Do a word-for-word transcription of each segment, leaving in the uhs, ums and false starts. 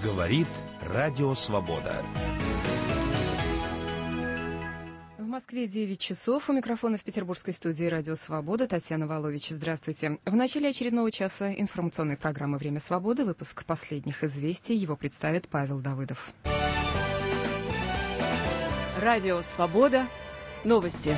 Говорит Радио Свобода. В Москве девять часов. У микрофона в петербургской студии «Радио Свобода» Татьяна Волович. Здравствуйте. В начале очередного часа информационной программы «Время свободы» выпуск последних известий. Его представит Павел Давыдов. Радио Свобода. Новости.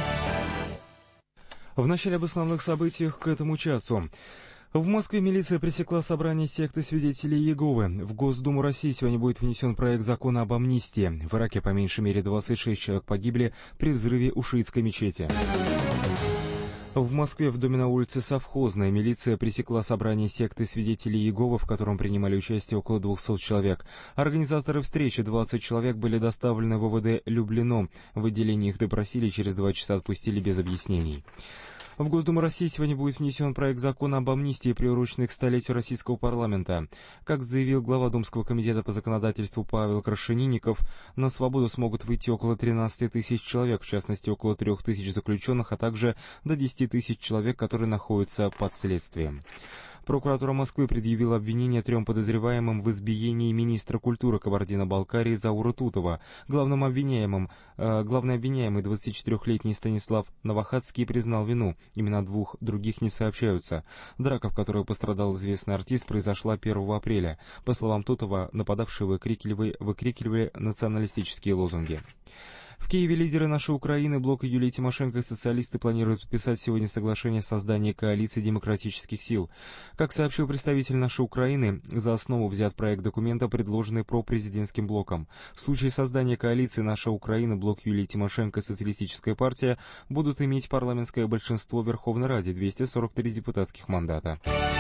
В начале об основных событиях к этому часу. В Москве милиция пресекла собрание секты свидетелей Иеговы. В Госдуму России сегодня будет внесен проект закона об амнистии. В Ираке по меньшей мере двадцать шесть человек погибли при взрыве у шиитской мечети. В Москве в доме на улице Совхозная милиция пресекла собрание секты свидетелей Иеговы, в котором принимали участие около двухсот человек. Организаторы встречи, двадцать человек, были доставлены в ВВД Люблино. В отделении их допросили, через два часа отпустили без объяснений. В Госдуму России сегодня будет внесен проект закона об амнистии, приуроченный к столетию российского парламента. Как заявил глава Думского комитета по законодательству Павел Крашенинников, на свободу смогут выйти около тринадцати тысяч человек, в частности около трех тысяч заключенных, а также до десяти тысяч человек, которые находятся под следствием. Прокуратура Москвы предъявила обвинение трем подозреваемым в избиении министра культуры Кабардино-Балкарии Заура Тутова. Главным обвиняемым, э, главный обвиняемый, двадцатичетырехлетний Станислав Новохадский, признал вину. Имена двух других не сообщаются. Драка, в которой пострадал известный артист, произошла первого апреля. По словам Тутова, нападавшие выкрикивали, выкрикивали националистические лозунги. В Киеве лидеры «Нашей Украины», Блок и Юлия Тимошенко и социалисты планируют подписать сегодня соглашение о создании коалиции демократических сил. Как сообщил представитель «Нашей Украины», за основу взят проект документа, предложенный пропрезидентским блоком. В случае создания коалиции «Наша Украина», Блок Юлии Тимошенко и Социалистическая партия будут иметь парламентское большинство в Верховной Раде, двести сорок три депутатских мандата.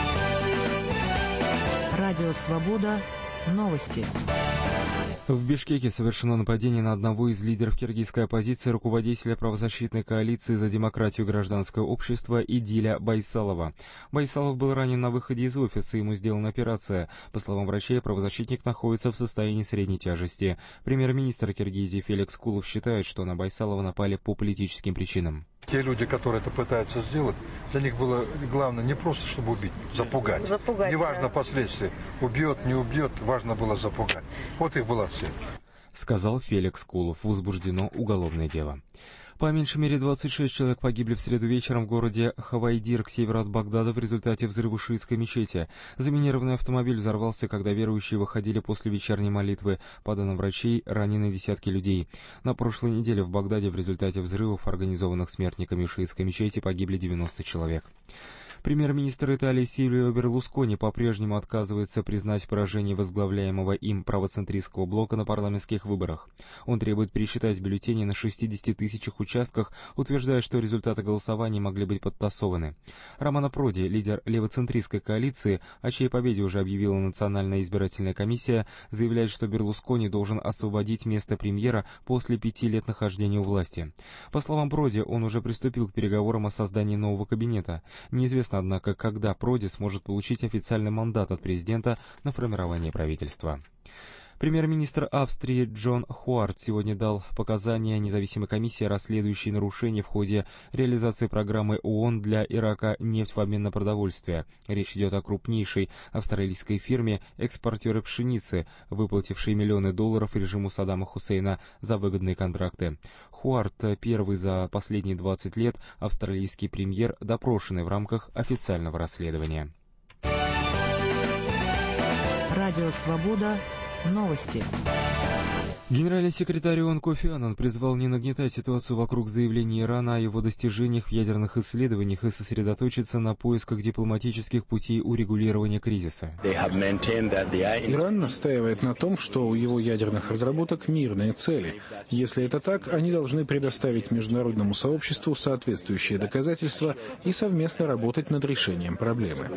Радио «Свобода». Новости. В Бишкеке совершено нападение на одного из лидеров киргизской оппозиции, руководителя правозащитной коалиции за демократию и гражданское общество Идиля Байсалова. Байсалов был ранен на выходе из офиса, ему сделана операция. По словам врачей, правозащитник находится в состоянии средней тяжести. Премьер-министр Киргизии Феликс Кулов считает, что на Байсалова напали по политическим причинам. Те люди, которые это пытаются сделать, для них было главное не просто, чтобы убить, запугать. запугать Неважно да. последствия, убьет, не убьет, важно было запугать. Вот их была цель. Сказал Феликс Кулов. Возбуждено уголовное дело. По меньшей мере двадцать шесть человек погибли в среду вечером в городе Хавайдир к северу от Багдада в результате взрыва шиитской мечети. Заминированный автомобиль взорвался, когда верующие выходили после вечерней молитвы. По данным врачей, ранены десятки людей. На прошлой неделе в Багдаде в результате взрывов, организованных смертниками шиитской мечети, погибли девяносто человек. Премьер-министр Италии Сильвио Берлускони по-прежнему отказывается признать поражение возглавляемого им правоцентристского блока на парламентских выборах. Он требует пересчитать бюллетени на шестидесяти тысячах участках, утверждая, что результаты голосования могли быть подтасованы. Романо Проди, лидер левоцентристской коалиции, о чьей победе уже объявила Национальная избирательная комиссия, заявляет, что Берлускони должен освободить место премьера после пяти лет нахождения у власти. По словам Проди, он уже приступил к переговорам о создании нового кабинета. Неизвестно, однако, когда Проди сможет получить официальный мандат от президента на формирование правительства. Премьер-министр Австрии Джон Хуарт сегодня дал показания независимой комиссии, расследующей нарушения в ходе реализации программы ООН для Ирака «Нефть в обмен на продовольствие». Речь идет о крупнейшей австралийской фирме экспортеры пшеницы, выплатившей миллионы долларов режиму Саддама Хусейна за выгодные контракты. Хуарт — первый за последние двадцать лет австралийский премьер, допрошенный в рамках официального расследования. Радио «Свобода». Новости. Генеральный секретарь ООН Кофи Аннан призвал не нагнетать ситуацию вокруг заявления Ирана о его достижениях в ядерных исследованиях и сосредоточиться на поисках дипломатических путей урегулирования кризиса. Иран настаивает на том, что у его ядерных разработок мирные цели. Если это так, они должны предоставить международному сообществу соответствующие доказательства и совместно работать над решением проблемы.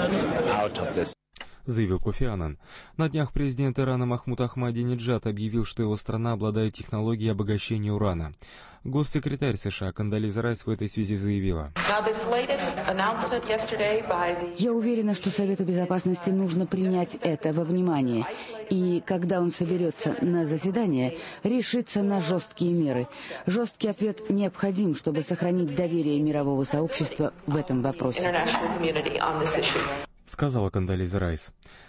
Заявил Кофи Аннан. На днях президент Ирана Махмуд Ахмадинеджад объявил, что его страна обладает технологией обогащения урана. Госсекретарь США Кондолиза Райс в этой связи заявила: «Я уверена, что Совету Безопасности нужно принять это во внимание, и когда он соберется на заседание, решиться на жесткие меры. Жесткий ответ необходим, чтобы сохранить доверие мирового сообщества в этом вопросе», — сказала Кондолиза Райс.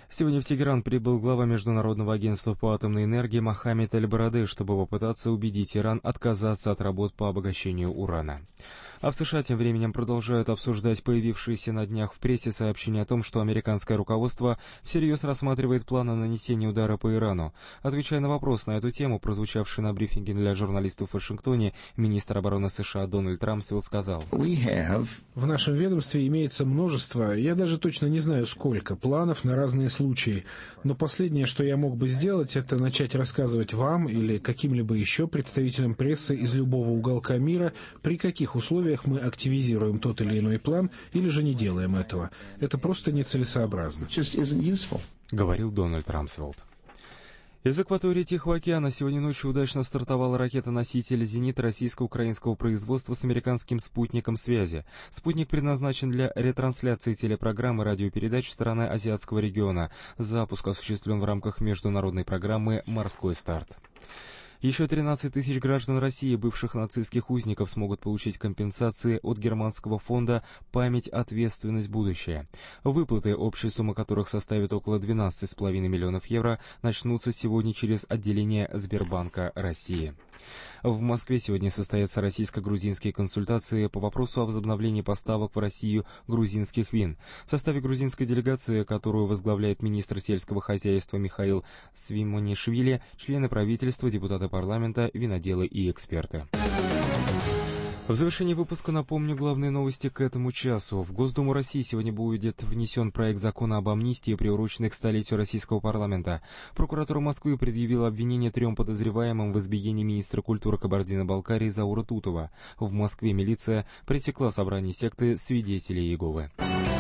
Сегодня в Тегеран прибыл глава Международного агентства по атомной энергии Мохаммед Аль-Барадей, чтобы попытаться убедить Иран отказаться от работ по обогащению урана. А в США тем временем продолжают обсуждать появившиеся на днях в прессе сообщения о том, что американское руководство всерьез рассматривает планы нанесения удара по Ирану. Отвечая на вопрос на эту тему, прозвучавший на брифинге для журналистов в Вашингтоне, министр обороны США Дональд Рамсфелд сказал: «В нашем ведомстве имеется множество, я даже точно не знаю сколько, планов на разные случаи. Но последнее, что я мог бы сделать, это начать рассказывать вам или каким-либо еще представителям прессы из любого уголка мира, при каких условиях мы активизируем тот или иной план, или же не делаем этого. Это просто нецелесообразно», — говорил Дональд Рамсфелд. Из акватории Тихого океана сегодня ночью удачно стартовала ракета-носитель «Зенит» российско-украинского производства с американским спутником связи. Спутник предназначен для ретрансляции телепрограммы радиопередач страны азиатского региона. Запуск осуществлен в рамках международной программы «Морской старт». Еще тринадцать тысяч граждан России, бывших нацистских узников, смогут получить компенсации от германского фонда «Память, ответственность, будущее». Выплаты, общая сумма которых составит около двенадцать с половиной миллионов евро, начнутся сегодня через отделение Сбербанка России. В Москве сегодня состоятся российско-грузинские консультации по вопросу о возобновлении поставок в Россию грузинских вин. В составе грузинской делегации, которую возглавляет министр сельского хозяйства Михаил Свимонишвили, члены правительства, депутаты парламента, виноделы и эксперты. В завершении выпуска напомню главные новости к этому часу. В Госдуму России сегодня будет внесен проект закона об амнистии, приуроченный к столетию российского парламента. Прокуратура Москвы предъявила обвинение трем подозреваемым в избиении министра культуры Кабардино-Балкарии Заура Тутова. В Москве милиция пресекла собрание секты свидетелей Иеговы.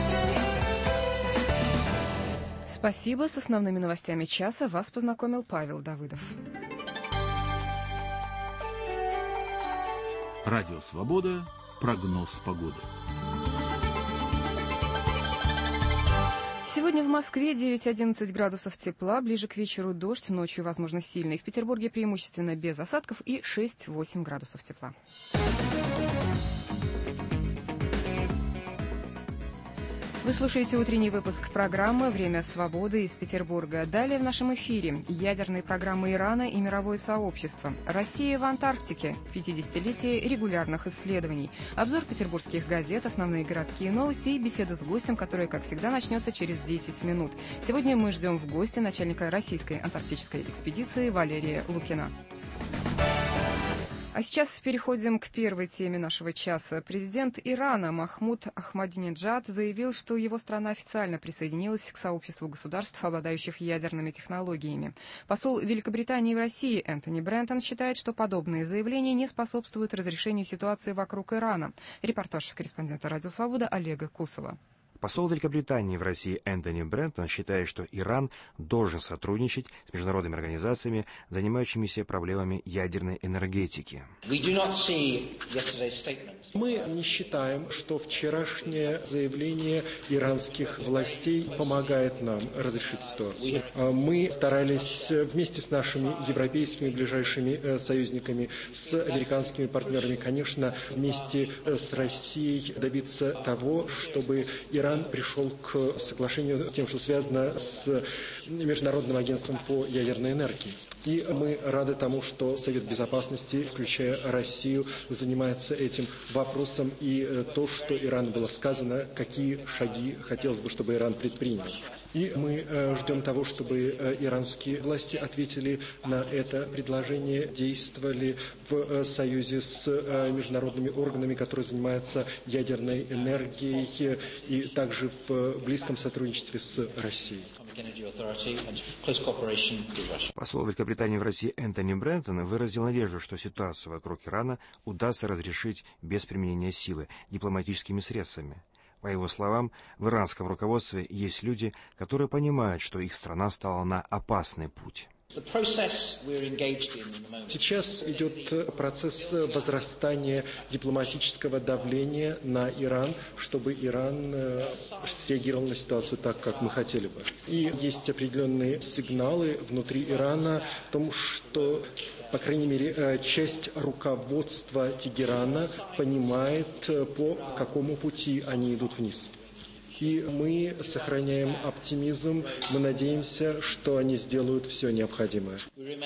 Спасибо. С основными новостями часа вас познакомил Павел Давыдов. Радио «Свобода». Прогноз погоды. Сегодня в Москве девять-одиннадцать градусов тепла, ближе к вечеру дождь, ночью, возможно, сильный. В Петербурге преимущественно без осадков и шесть-восемь градусов тепла. Вы слушаете утренний выпуск программы «Время свободы» из Петербурга. Далее в нашем эфире ядерные программы Ирана и мировое сообщество. Россия в Антарктике. пятидесятилетие регулярных исследований. Обзор петербургских газет, основные городские новости и беседа с гостем, которая, как всегда, начнется через десять минут. Сегодня мы ждем в гости начальника российской антарктической экспедиции Валерия Лукина. А сейчас переходим к первой теме нашего часа. Президент Ирана Махмуд Ахмадинеджад заявил, что его страна официально присоединилась к сообществу государств, обладающих ядерными технологиями. Посол Великобритании в России Энтони Брентон считает, что подобные заявления не способствуют разрешению ситуации вокруг Ирана. Репортаж корреспондента «Радио Свобода» Олега Кусова. Посол Великобритании в России Энтони Брентон считает, что Иран должен сотрудничать с международными организациями, занимающимися проблемами ядерной энергетики. Мы не считаем, что вчерашнее заявление иранских властей помогает нам разрешить ситуацию. Мы старались вместе с нашими европейскими ближайшими союзниками, с американскими партнерами, конечно, вместе с Россией добиться того, чтобы Иран Иран пришел к соглашению тем, что связано с Международным агентством по ядерной энергии. И мы рады тому, что Совет Безопасности, включая Россию, занимается этим вопросом, и то, что Ирану было сказано, какие шаги хотелось бы, чтобы Иран предпринял. И мы ждем того, чтобы иранские власти ответили на это предложение, действовали в союзе с международными органами, которые занимаются ядерной энергией, и также в близком сотрудничестве с Россией. Посол Великобритании в России Энтони Брентон выразил надежду, что ситуацию вокруг Ирана удастся разрешить без применения силы, дипломатическими средствами. По его словам, в иранском руководстве есть люди, которые понимают, что их страна стала на опасный путь. Сейчас идет процесс возрастания дипломатического давления на Иран, чтобы Иран среагировал на ситуацию так, как мы хотели бы. И есть определенные сигналы внутри Ирана о том, что, по крайней мере, часть руководства Тегерана понимает, по какому пути они идут вниз. И мы сохраняем оптимизм. Мы надеемся, что они сделают все необходимое.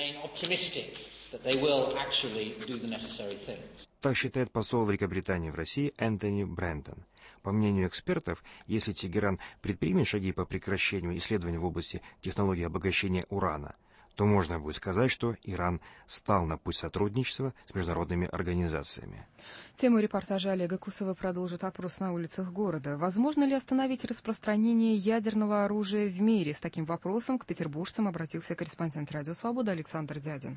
Так считает посол Великобритании в России Энтони Брентон. По мнению экспертов, если Тегеран предпримет шаги по прекращению исследований в области технологии обогащения урана, то можно будет сказать, что Иран стал на путь сотрудничества с международными организациями. Тему репортажа Олега Кусова продолжит опрос на улицах города. Возможно ли остановить распространение ядерного оружия в мире? С таким вопросом к петербуржцам обратился корреспондент «Радио Свобода» Александр Дядин.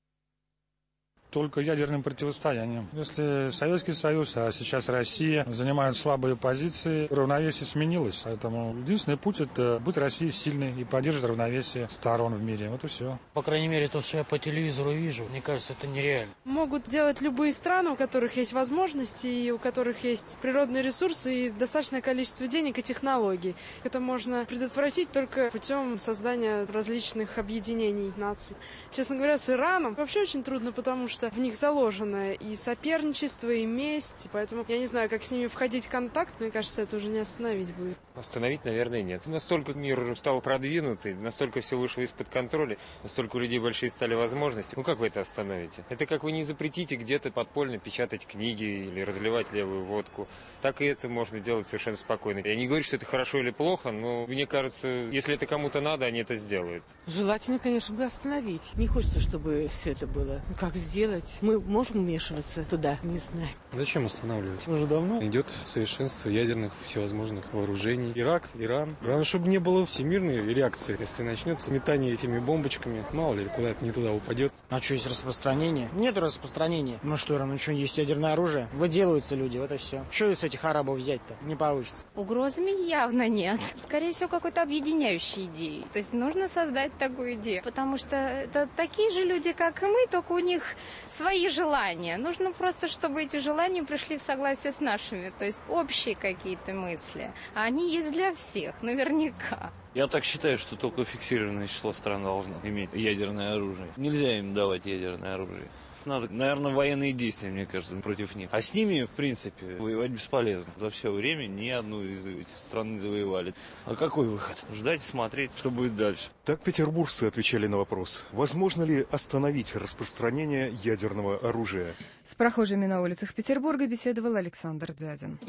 Только ядерным противостоянием. Если Советский Союз, а сейчас Россия занимают слабые позиции, равновесие сменилось. Поэтому единственный путь — это быть Россией сильной и поддерживать равновесие сторон в мире. Вот и все. По крайней мере, то, что я по телевизору вижу, мне кажется, это нереально. Могут делать любые страны, у которых есть возможности, и у которых есть природные ресурсы и достаточное количество денег и технологий. Это можно предотвратить только путем создания различных объединений наций. Честно говоря, с Ираном вообще очень трудно, потому что в них заложено и соперничество, и месть. Поэтому я не знаю, как с ними входить в контакт. Мне кажется, это уже не остановить будет. Остановить, наверное, нет. Настолько мир стал продвинутый, настолько все вышло из-под контроля, настолько у людей большие стали возможности. Ну как вы это остановите? Это как вы не запретите где-то подпольно печатать книги или разливать левую водку. Так и это можно делать совершенно спокойно. Я не говорю, что это хорошо или плохо, но мне кажется, если это кому-то надо, они это сделают. Желательно, конечно, бы остановить. Не хочется, чтобы все это было. Как сделать? Мы можем вмешиваться туда? Не знаю. Зачем останавливать? Уже давно идет совершенство ядерных всевозможных вооружений. Ирак, Иран. Главное, чтобы не было всемирной реакции. Если начнется метание этими бомбочками, мало ли, куда-то не туда упадет. А что, есть распространение? Нет распространения. Ну что, Иран, ну что, есть ядерное оружие? Выделываются люди, вот и все. Что с этих арабов взять-то? Не получится. Угрозами явно нет. Скорее всего, какой-то объединяющей идеей. То есть нужно создать такую идею. Потому что это такие же люди, как и мы, только у них свои желания. Нужно просто, чтобы эти желания пришли в согласие с нашими. То есть общие какие-то мысли. А они есть для всех, наверняка. Я так считаю, что только фиксированное число стран должно иметь ядерное оружие. Нельзя им давать ядерное оружие. Надо, наверное, военные действия, мне кажется, против них. А с ними, в принципе, воевать бесполезно. За все время ни одну из этих стран не завоевали. А какой выход? Ждать и смотреть, что будет дальше. Так петербуржцы отвечали на вопрос, возможно ли остановить распространение ядерного оружия. С прохожими на улицах Петербурга беседовал Александр Дядин.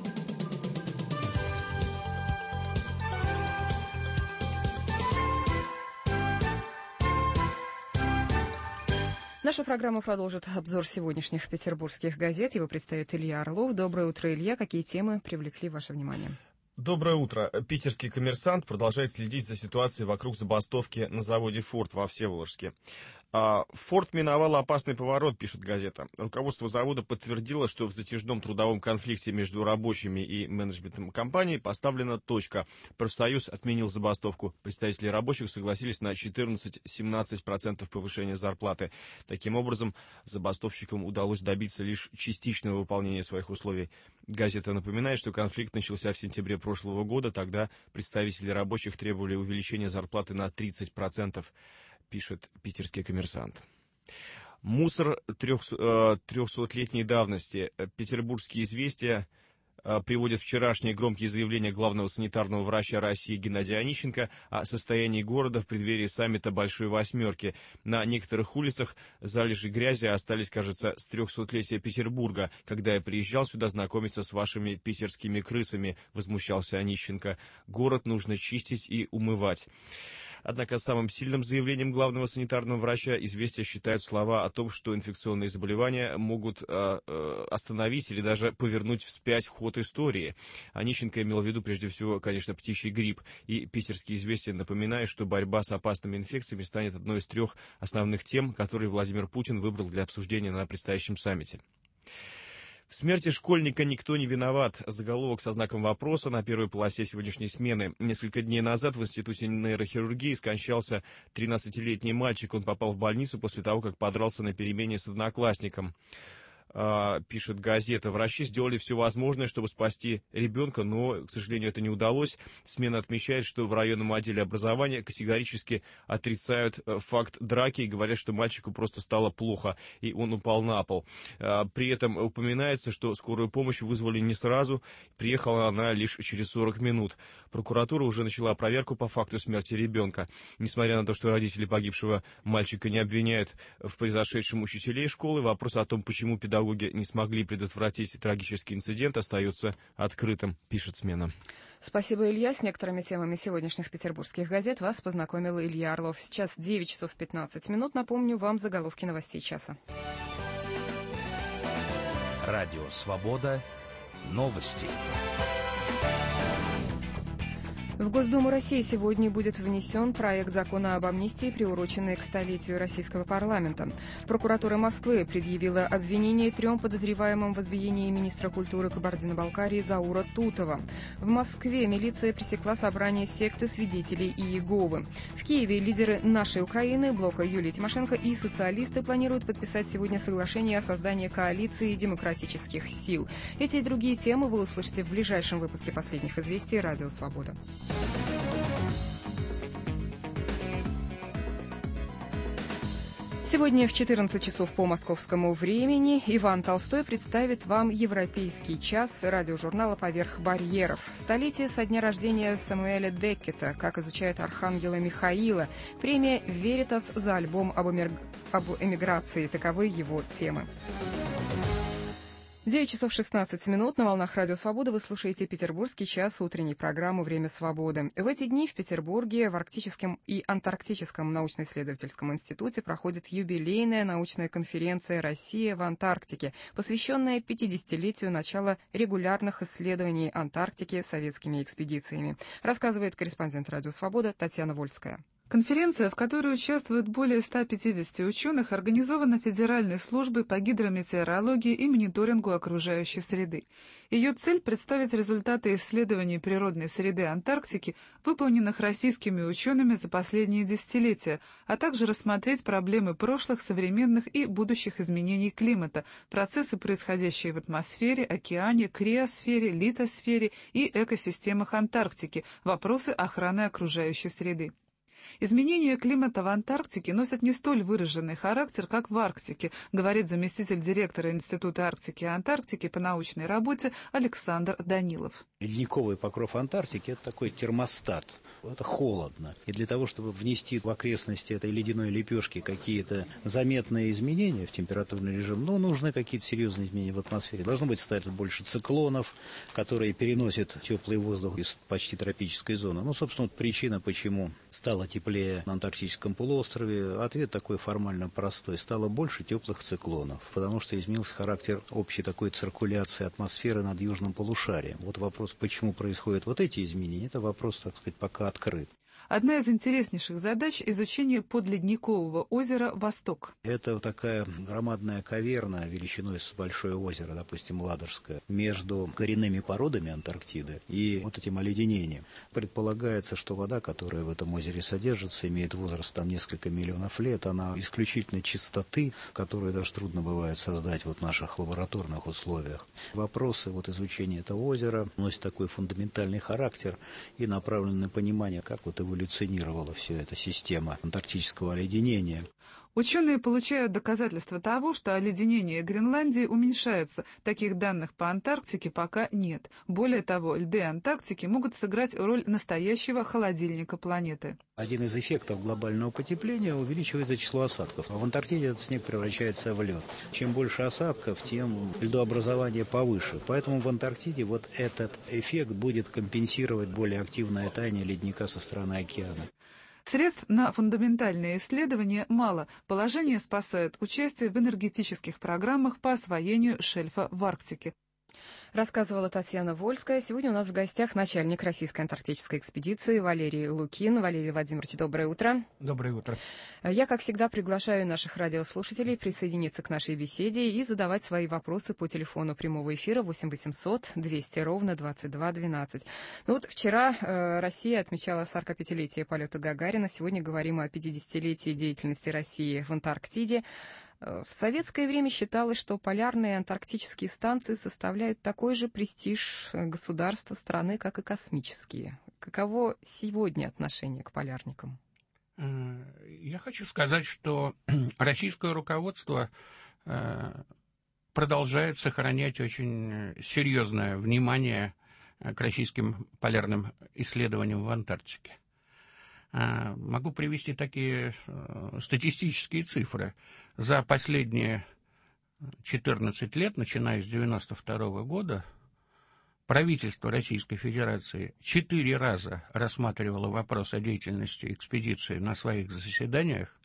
Наша программа продолжит обзор сегодняшних петербургских газет. Его представит Илья Орлов. Доброе утро, Илья. Какие темы привлекли ваше внимание? Доброе утро. Питерский «Коммерсант» продолжает следить за ситуацией вокруг забастовки на заводе «Форд» во Всеволожске. «Форд» миновал опасный поворот, пишет газета. Руководство завода подтвердило, что в затяжном трудовом конфликте между рабочими и менеджментом компании поставлена точка. Профсоюз отменил забастовку. Представители рабочих согласились на четырнадцать-семнадцать процентов повышения зарплаты. Таким образом, забастовщикам удалось добиться лишь частичного выполнения своих условий. Газета напоминает, что конфликт начался в сентябре прошлого года. Тогда представители рабочих требовали увеличения зарплаты на тридцать процентов. Пишет питерский «Коммерсант». Мусор трехсотлетней давности. Петербургские известия приводят вчерашние громкие заявления главного санитарного врача России Геннадия Онищенко о состоянии города в преддверии саммита Большой Восьмерки. На некоторых улицах залежи грязи остались, кажется, с трехсотлетия Петербурга. Когда я приезжал сюда знакомиться с вашими питерскими крысами, возмущался Онищенко. Город нужно чистить и умывать. Однако самым сильным заявлением главного санитарного врача «Известия» считают слова о том, что инфекционные заболевания могут э, э, остановить или даже повернуть вспять ход истории. Онищенко имел в виду прежде всего, конечно, птичий грипп. И питерские «Известия» напоминают, что борьба с опасными инфекциями станет одной из трех основных тем, которые Владимир Путин выбрал для обсуждения на предстоящем саммите. В смерти школьника никто не виноват. Заголовок со знаком вопроса на первой полосе сегодняшней смены. Несколько дней назад в Институте нейрохирургии скончался тринадцатилетний мальчик. Он попал в больницу после того, как подрался на перемене с одноклассником. пишет газета. Врачи сделали все возможное, чтобы спасти ребенка, но, к сожалению, это не удалось. Смена отмечает, что в районном отделе образования категорически отрицают факт драки и говорят, что мальчику просто стало плохо, и он упал на пол. При этом упоминается, что скорую помощь вызвали не сразу, приехала она лишь через сорок минут. Прокуратура уже начала проверку по факту смерти ребенка. Несмотря на то, что родители погибшего мальчика не обвиняют в произошедшем учителей школы, вопрос о том, почему педагоги не смогли предотвратить трагический инцидент, остается открытым, пишет «Смена». Спасибо, Илья. С некоторыми темами сегодняшних петербургских газет вас познакомил Илья Орлов. Сейчас девять часов пятнадцать минут. Напомню вам заголовки новостей часа. Радио «Свобода». Новости. В Госдуму России сегодня будет внесен проект закона об амнистии, приуроченный к столетию российского парламента. Прокуратура Москвы предъявила обвинение трем подозреваемым в избиении министра культуры Кабардино-Балкарии Заура Тутова. В Москве милиция пресекла собрание секты свидетелей Иеговы. В Киеве лидеры «Нашей Украины», блока Юлии Тимошенко и социалисты планируют подписать сегодня соглашение о создании коалиции демократических сил. Эти и другие темы вы услышите в ближайшем выпуске «Последних известий» Радио «Свобода». Сегодня в четырнадцать часов по московскому времени Иван Толстой представит вам «Европейский час» радиожурнала «Поверх барьеров». Столетие со дня рождения Самуэля Беккета, как изучает архангела Михаила. Премия «Веритас» за альбом об, эмир... об эмиграции. Таковы его темы. девять часов шестнадцать минут. На волнах Радио Свобода вы слушаете «Петербургский час» утренней программы «Время свободы». В эти дни в Петербурге в Арктическом и Антарктическом научно-исследовательском институте проходит юбилейная научная конференция «Россия в Антарктике», посвященная пятидесятилетию начала регулярных исследований Антарктики советскими экспедициями, рассказывает корреспондент Радио Свобода Татьяна Вольская. Конференция, в которой участвуют более ста пятидесяти ученых, организована Федеральной службой по гидрометеорологии и мониторингу окружающей среды. Ее цель – представить результаты исследований природной среды Антарктики, выполненных российскими учеными за последние десятилетия, а также рассмотреть проблемы прошлых, современных и будущих изменений климата, процессы, происходящие в атмосфере, океане, криосфере, литосфере и экосистемах Антарктики, вопросы охраны окружающей среды. Изменения климата в Антарктике носят не столь выраженный характер, как в Арктике, говорит заместитель директора Института Арктики и Антарктики по научной работе Александр Данилов. Ледниковый покров Антарктики – это такой термостат. Это холодно. И для того, чтобы внести в окрестности этой ледяной лепешки какие-то заметные изменения в температурный режим, ну, нужны какие-то серьезные изменения в атмосфере. Должно быть стать больше циклонов, которые переносят теплый воздух из почти тропической зоны. Ну, собственно, вот причина, почему стало теплее на Антарктическом полуострове, ответ такой формально простой. Стало больше теплых циклонов, потому что изменился характер общей такой циркуляции атмосферы над южным полушарием. Вот вопрос, почему происходят вот эти изменения, это вопрос, так сказать, пока открыт. Одна из интереснейших задач – изучение подледникового озера «Восток». Это такая громадная каверна величиной с большое озеро, допустим, Ладожское, между коренными породами Антарктиды и вот этим оледенением. Предполагается, что вода, которая в этом озере содержится, имеет возраст там несколько миллионов лет, она исключительной чистоты, которую даже трудно бывает создать вот в наших лабораторных условиях. Вопросы вот изучения этого озера носят такой фундаментальный характер и направлены на понимание, как вот его эволюционировала вся эта система антарктического оледенения. Ученые получают доказательства того, что оледенение Гренландии уменьшается. Таких данных по Антарктике пока нет. Более того, льды Антарктики могут сыграть роль настоящего холодильника планеты. Один из эффектов глобального потепления – увеличивается число осадков. А в Антарктиде этот снег превращается в лед. Чем больше осадков, тем льдообразование повыше. Поэтому в Антарктиде вот этот эффект будет компенсировать более активное таяние ледника со стороны океана. Средств на фундаментальные исследования мало. Положение спасает участие в энергетических программах по освоению шельфа в Арктике. Рассказывала Татьяна Вольская. Сегодня у нас в гостях начальник российской антарктической экспедиции Валерий Лукин. Валерий Владимирович, доброе утро. Доброе утро. Я, как всегда, приглашаю наших радиослушателей присоединиться к нашей беседе и задавать свои вопросы по телефону прямого эфира восемь восемьсот двести ровно двадцать два двенадцать. Ну вот вчера э, Россия отмечала сорокапятилетие полета Гагарина. Сегодня говорим о пятидесятилетии деятельности России в Антарктиде. В советское время считалось, что полярные антарктические станции составляют такой же престиж государства страны, как и космические. Каково сегодня отношение к полярникам? Я хочу сказать, что российское руководство продолжает сохранять очень серьезное внимание к российским полярным исследованиям в Антарктике. Могу привести такие статистические цифры. За последние четырнадцать лет, начиная с девяносто второго года, правительство Российской Федерации четыре раза рассматривало вопрос о деятельности экспедиции на своих заседаниях.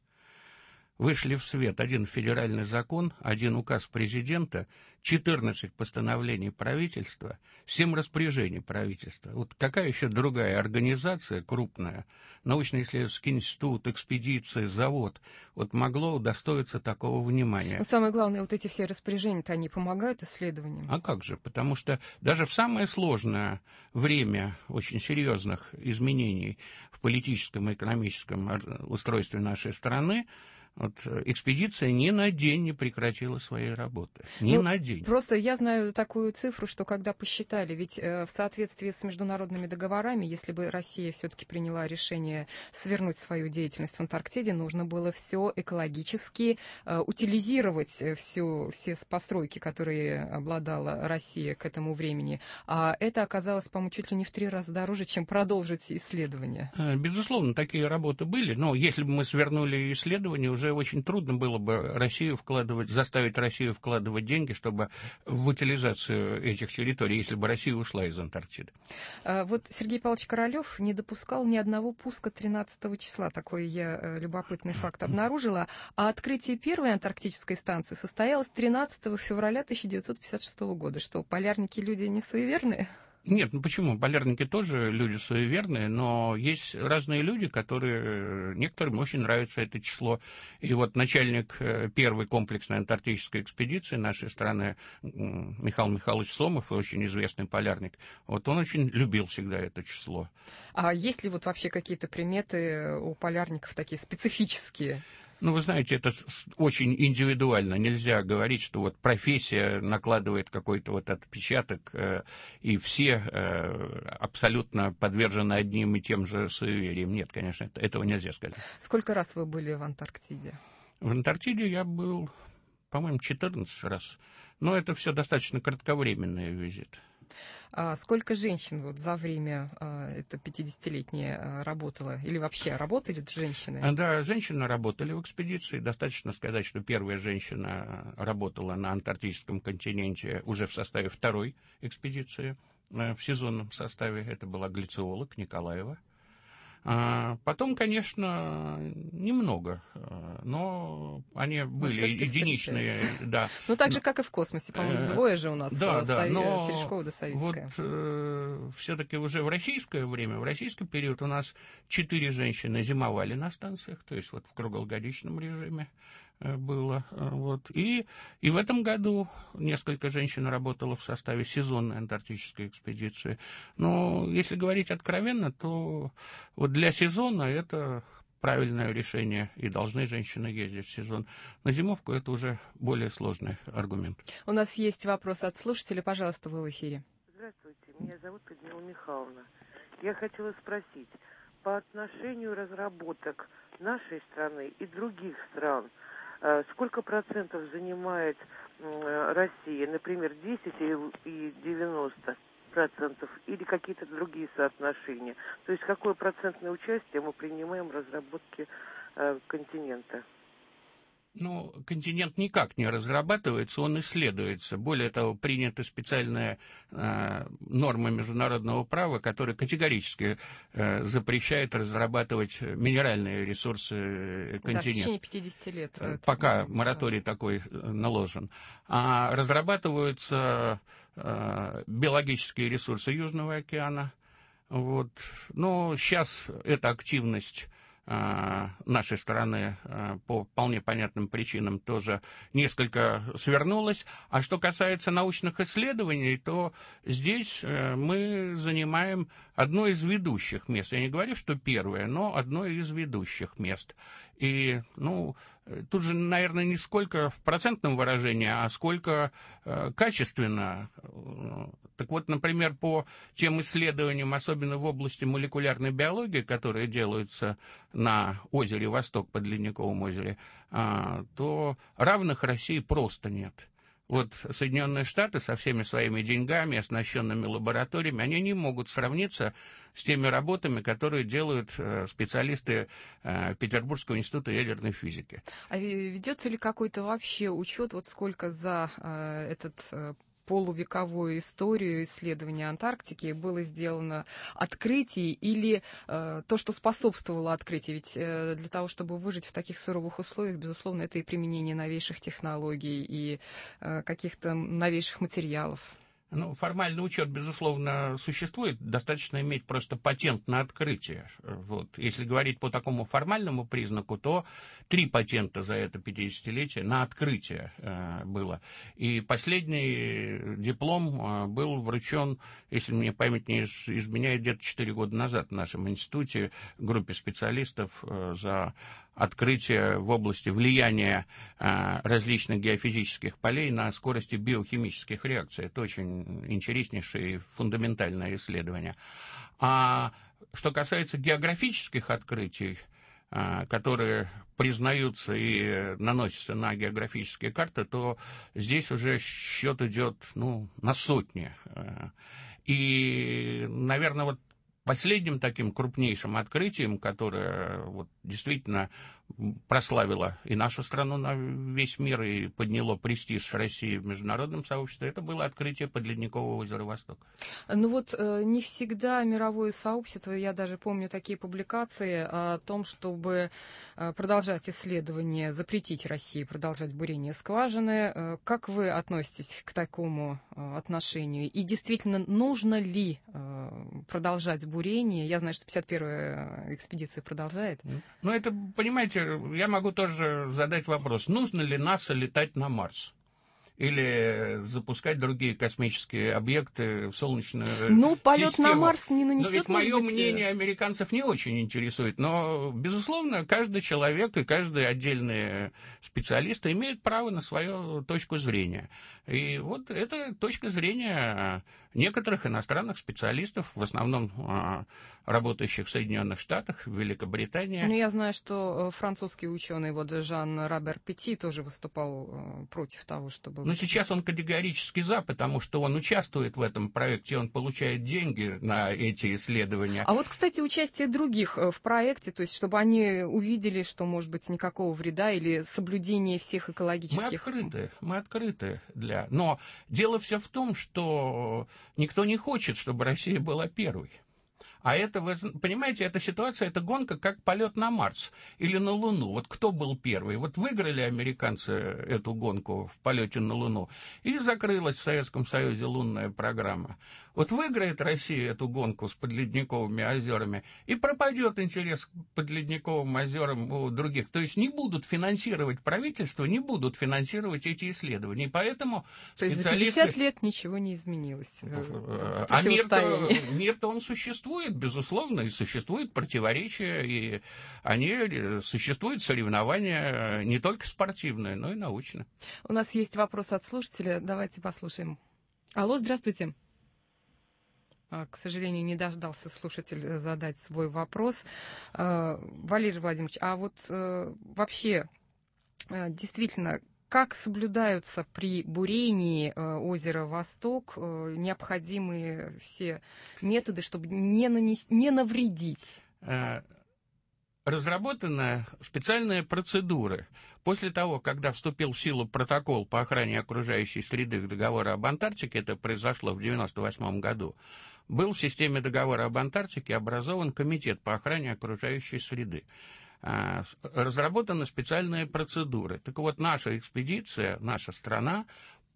Вышли в свет один федеральный закон, один указ президента, четырнадцать постановлений правительства, семь распоряжений правительства. Вот какая еще другая организация крупная, научно-исследовательский институт, экспедиции, завод, вот могло удостоиться такого внимания? Но самое главное, вот эти все распоряжения-то, они помогают исследованиям? А как же? Потому что даже в самое сложное время очень серьезных изменений в политическом и экономическом устройстве нашей страны, вот экспедиция ни на день не прекратила своей работы. Ни ну, на день. Просто я знаю такую цифру, что когда посчитали, ведь э, в соответствии с международными договорами, если бы Россия все-таки приняла решение свернуть свою деятельность в Антарктиде, нужно было все экологически э, утилизировать, всю, все постройки, которые обладала Россия к этому времени. А это оказалось, по-моему, чуть ли не в три раза дороже, чем продолжить исследования. Безусловно, такие работы были, но если бы мы свернули исследования, уже очень трудно было бы Россию вкладывать, заставить Россию вкладывать деньги, чтобы в утилизацию этих территорий, если бы Россия ушла из Антарктиды. А вот Сергей Павлович Королёв не допускал ни одного пуска тринадцатого числа. Такой я любопытный факт обнаружила. А открытие первой антарктической станции состоялось тринадцатого февраля тысяча девятьсот пятьдесят шестого года. Что, полярники люди не суеверные? Нет, ну почему? Полярники тоже люди суеверные, но есть разные люди, которые, некоторым очень нравится это число. И вот начальник первой комплексной антарктической экспедиции нашей страны Михаил Михайлович Сомов, очень известный полярник, вот он очень любил всегда это число. А есть ли вот вообще какие-то приметы у полярников такие специфические? Ну, вы знаете, это очень индивидуально. Нельзя говорить, что вот профессия накладывает какой-то вот отпечаток, э, и все э, абсолютно подвержены одним и тем же суевериям. Нет, конечно, это, этого нельзя сказать. Сколько раз вы были в Антарктиде? В Антарктиде я был, по-моему, четырнадцать раз. Но это все достаточно кратковременный визит. А сколько женщин вот за время, это пятидесятилетнее, работало? Или вообще работали женщины? Да, женщины работали в экспедиции. Достаточно сказать, что первая женщина работала на антарктическом континенте уже в составе второй экспедиции, в сезонном составе. Это была глициолог Николаева. Потом, конечно, немного, но они были единичные. Да. Ну, так же, как и в космосе, по-моему, двое же у нас, да, да, Саве... но Терешкова да Савицкая. Вот э, все-таки уже в российское время, в российский период у нас четыре женщины зимовали на станциях, то есть вот в круглогодичном режиме было. Вот. И, и в этом году несколько женщин работало в составе сезонной антарктической экспедиции. Но если говорить откровенно, то вот для сезона это правильное решение, и должны женщины ездить в сезон. На зимовку это уже более сложный аргумент. У нас есть вопрос от слушателя. Пожалуйста, вы в эфире. Здравствуйте, меня зовут Людмила Михайловна. Я хотела спросить, по отношению разработок нашей страны и других стран, сколько процентов занимает Россия, например, десять и девяносто процентов, или какие-то другие соотношения? То есть какое процентное участие мы принимаем в разработке континента? Ну, континент никак не разрабатывается, он исследуется. Более того, приняты специальные э, нормы международного права, которые категорически э, запрещают разрабатывать минеральные ресурсы континента. Да, в течение пятидесяти лет. Пока это... мораторий да. такой наложен. А разрабатываются э, биологические ресурсы Южного океана. Вот. Но сейчас эта активность нашей стороны по вполне понятным причинам тоже несколько свернулась. А что касается научных исследований, то здесь мы занимаем одно из ведущих мест. Я не говорю, что первое, но одно из ведущих мест. И, ну, тут же, наверное, не сколько в процентном выражении, а сколько э, качественно. Так вот, например, по тем исследованиям, особенно в области молекулярной биологии, которые делаются на озере Восток, под Ледниковом озере, э, то равных России просто нет. Вот Соединенные Штаты со всеми своими деньгами, оснащенными лабораториями, они не могут сравниться с теми работами, которые делают специалисты Петербургского института ядерной физики. А ведется ли какой-то вообще учет, вот сколько за э, этот э, полувековую историю исследования Антарктики было сделано открытий или э, то, что способствовало открытию? Ведь э, для того, чтобы выжить в таких суровых условиях, безусловно, это и применение новейших технологий, и э, каких-то новейших материалов. Ну, формальный учет, безусловно, существует. Достаточно иметь просто патент на открытие. Вот. Если говорить по такому формальному признаку, то три патента за это пятидесятилетие на открытие э, было. И последний диплом э, был вручен, если мне память не изменяет, где-то четыре года назад в нашем институте группе специалистов э, за открытие в области влияния а, различных геофизических полей на скорости биохимических реакций. Это очень интереснейшее и фундаментальное исследование. А что касается географических открытий, а, которые признаются и наносятся на географические карты, то здесь уже счет идет, ну, на сотни. И, наверное, вот последним таким крупнейшим открытием, которое вот, действительно прославило и нашу страну на весь мир и подняло престиж России в международном сообществе, это было открытие подледникового озера Восток. Ну вот не всегда мировое сообщество, я даже помню такие публикации о том, чтобы продолжать исследования, запретить России продолжать бурение скважины. Как вы относитесь к такому отношению? И действительно, нужно ли продолжать бурение? Я знаю, что пятьдесят первая экспедиция продолжает. Ну, это, понимаете, я могу тоже задать вопрос. Нужно ли НАСА летать на Марс? Или запускать другие космические объекты в Солнечную систему? Ну, полет на Марс не нанесет, но ведь мое быть... мнение американцев не очень интересует. Но, безусловно, каждый человек и каждый отдельный специалист имеет право на свою точку зрения. И вот это точка зрения некоторых иностранных специалистов, в основном работающих в Соединенных Штатах, в Великобритании. Ну, я знаю, что французский ученый, вот Жан-Робер Петти, тоже выступал против того, чтобы... Но сейчас он категорически за, потому что он участвует в этом проекте, он получает деньги на эти исследования. А вот, кстати, участие других в проекте, то есть чтобы они увидели, что, может быть, никакого вреда или соблюдение всех экологических... Мы открыты, мы открыты для... Но дело все в том, что никто не хочет, чтобы Россия была первой. А это, вы понимаете, эта ситуация, это гонка, как полет на Марс или на Луну. Вот кто был первый? Вот выиграли американцы эту гонку в полете на Луну, и закрылась в Советском Союзе лунная программа. Вот выиграет Россия эту гонку с подледниковыми озерами, и пропадет интерес к подледниковым озерам у других. То есть не будут финансировать правительство, не будут финансировать эти исследования. И поэтому То есть за пятьдесят лет ничего не изменилось? А мир-то, мир-то он существует, безусловно, и существуют противоречия, и они, существуют соревнования не только спортивные, но и научные. У нас есть вопрос от слушателя, давайте послушаем. Алло, здравствуйте. К сожалению, не дождался слушатель задать свой вопрос. Валерий Владимирович, а вот вообще, действительно, как соблюдаются при бурении озера Восток необходимые все методы, чтобы не, нанес... не навредить? Разработаны специальные процедуры. После того, когда вступил в силу протокол по охране окружающей среды к договору об Антарктике, это произошло в девяносто восьмом году, был в системе договора об Антарктике образован комитет по охране окружающей среды. Разработаны специальные процедуры. Так вот, наша экспедиция, наша страна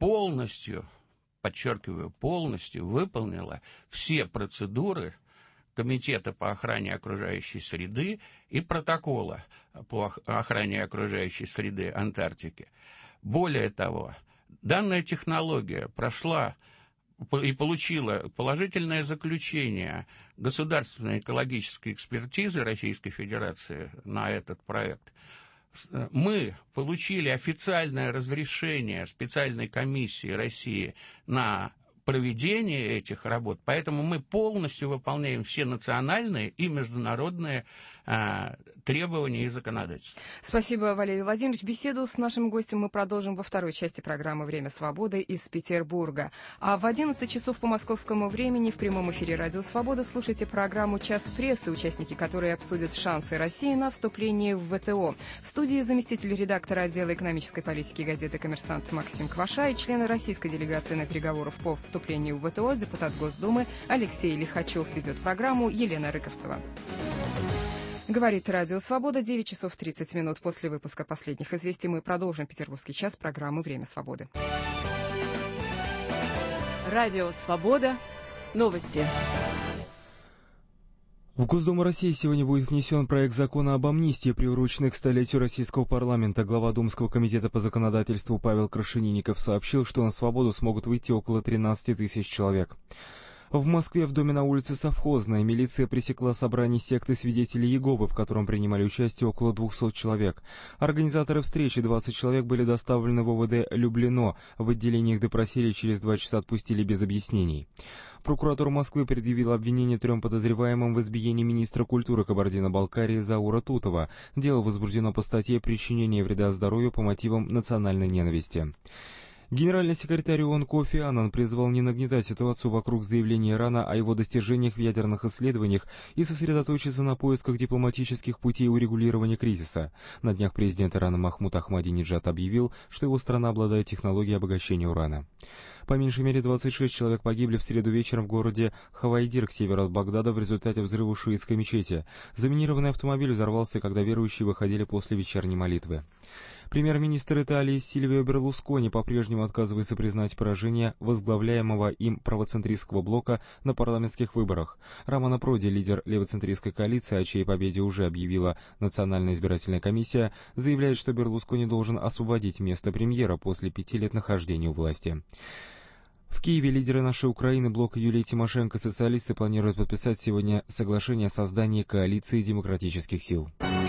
полностью, подчеркиваю, полностью выполнила все процедуры, Комитета по охране окружающей среды и протокола по охране окружающей среды Антарктики. Более того, данная технология прошла и получила положительное заключение государственной экологической экспертизы Российской Федерации на этот проект. Мы получили официальное разрешение специальной комиссии России на проведение этих работ, поэтому мы полностью выполняем все национальные и международные а, требования и законодательства. Спасибо, Валерий Владимирович. Беседу с нашим гостем мы продолжим во второй части программы «Время свободы» из Петербурга. А в одиннадцать часов по московскому времени в прямом эфире «Радио Свобода» слушайте программу «Час прессы», участники которой обсудят шансы России на вступление в вэ тэ о. В студии заместитель редактора отдела экономической политики газеты «Коммерсант» Максим Кваша и члены российской делегации на переговорах по вступлению в вэ тэ о, депутат Госдумы Алексей Лихачев. Ведет программу Елена Рыковцева. Говорит Радио Свобода, девять часов тридцать минут. После выпуска последних известий мы продолжим петербургский час программы «Время свободы». Радио Свобода. Новости. В Госдуму России сегодня будет внесен проект закона об амнистии, приуроченный к столетию российского парламента. Глава Думского комитета по законодательству Павел Крашенинников сообщил, что на свободу смогут выйти около тринадцати тысяч человек. В Москве в доме на улице Совхозная милиция пресекла собрание секты свидетелей Иеговы, в котором принимали участие около двухсот человек. Организаторы встречи, двадцать человек, были доставлены в о вэ дэ Люблино. В отделении их допросили, через два часа отпустили без объяснений. Прокуратура Москвы предъявила обвинение трем подозреваемым в избиении министра культуры Кабардино-Балкарии Заура Тутова. Дело возбуждено по статье «Причинение вреда здоровью по мотивам национальной ненависти». Генеральный секретарь ООН Кофи Аннан призвал не нагнетать ситуацию вокруг заявления Ирана о его достижениях в ядерных исследованиях и сосредоточиться на поисках дипломатических путей урегулирования кризиса. На днях президент Ирана Махмуд Ахмадинеджад объявил, что его страна обладает технологией обогащения урана. По меньшей мере двадцать шесть человек погибли в среду вечером в городе Хавайдир к северу от Багдада в результате взрыва шиитской мечети. Заминированный автомобиль взорвался, когда верующие выходили после вечерней молитвы. Премьер-министр Италии Сильвио Берлускони по-прежнему отказывается признать поражение возглавляемого им правоцентристского блока на парламентских выборах. Романо Проди, лидер левоцентристской коалиции, о чьей победе уже объявила Национальная избирательная комиссия, заявляет, что Берлускони должен освободить место премьера после пяти лет нахождения у власти. В Киеве лидеры «Нашей Украины», блока Юлии Тимошенко, социалисты планируют подписать сегодня соглашение о создании коалиции демократических сил.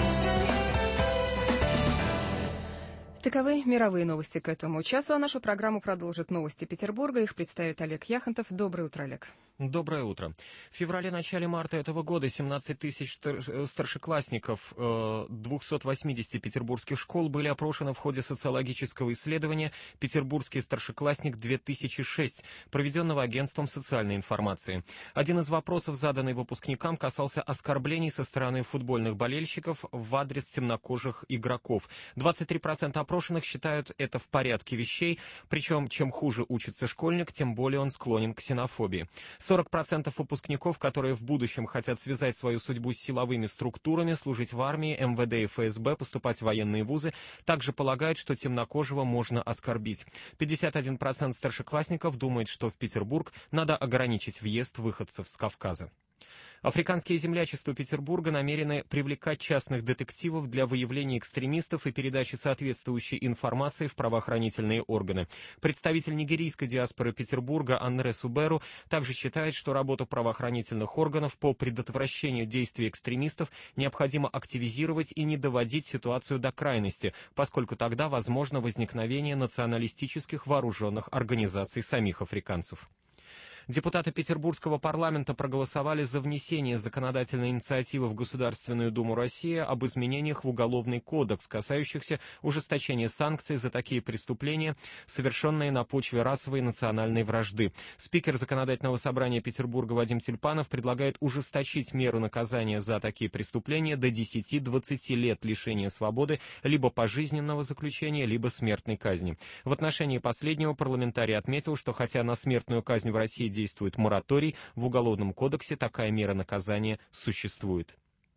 Таковы мировые новости к этому часу, а нашу программу продолжат новости Петербурга. Их представит Олег Яхонтов. Доброе утро, Олег. Доброе утро. В феврале-начале марта этого года семнадцать тысяч старшеклассников двухсот восьмидесяти петербургских школ были опрошены в ходе социологического исследования «Петербургский старшеклассник две тысячи шесть», проведенного агентством социальной информации. Один из вопросов, заданный выпускникам, касался оскорблений со стороны футбольных болельщиков в адрес темнокожих игроков. двадцать три процента опрошенных считают это в порядке вещей, причем чем хуже учится школьник, тем более он склонен к ксенофобии. сорок процентов выпускников, которые в будущем хотят связать свою судьбу с силовыми структурами, служить в армии, эм вэ дэ и эф эс бэ, поступать в военные вузы, также полагают, что темнокожего можно оскорбить. пятьдесят один процент старшеклассников думает, что в Петербург надо ограничить въезд выходцев с Кавказа. Африканские землячества Петербурга намерены привлекать частных детективов для выявления экстремистов и передачи соответствующей информации в правоохранительные органы. Представитель нигерийской диаспоры Петербурга Анре Суберу также считает, что работу правоохранительных органов по предотвращению действий экстремистов необходимо активизировать и не доводить ситуацию до крайности, поскольку тогда возможно возникновение националистических вооруженных организаций самих африканцев. Депутаты Петербургского парламента проголосовали за внесение законодательной инициативы в Государственную Думу России об изменениях в Уголовный кодекс, касающихся ужесточения санкций за такие преступления, совершенные на почве расовой и национальной вражды. Спикер Законодательного собрания Петербурга Вадим Тюльпанов предлагает ужесточить меру наказания за такие преступления до десяти-двадцати лет лишения свободы, либо пожизненного заключения, либо смертной казни. В отношении последнего парламентарий отметил, что хотя на смертную казнь в России действует мораторий, в Уголовном кодексе такая мера наказания существует.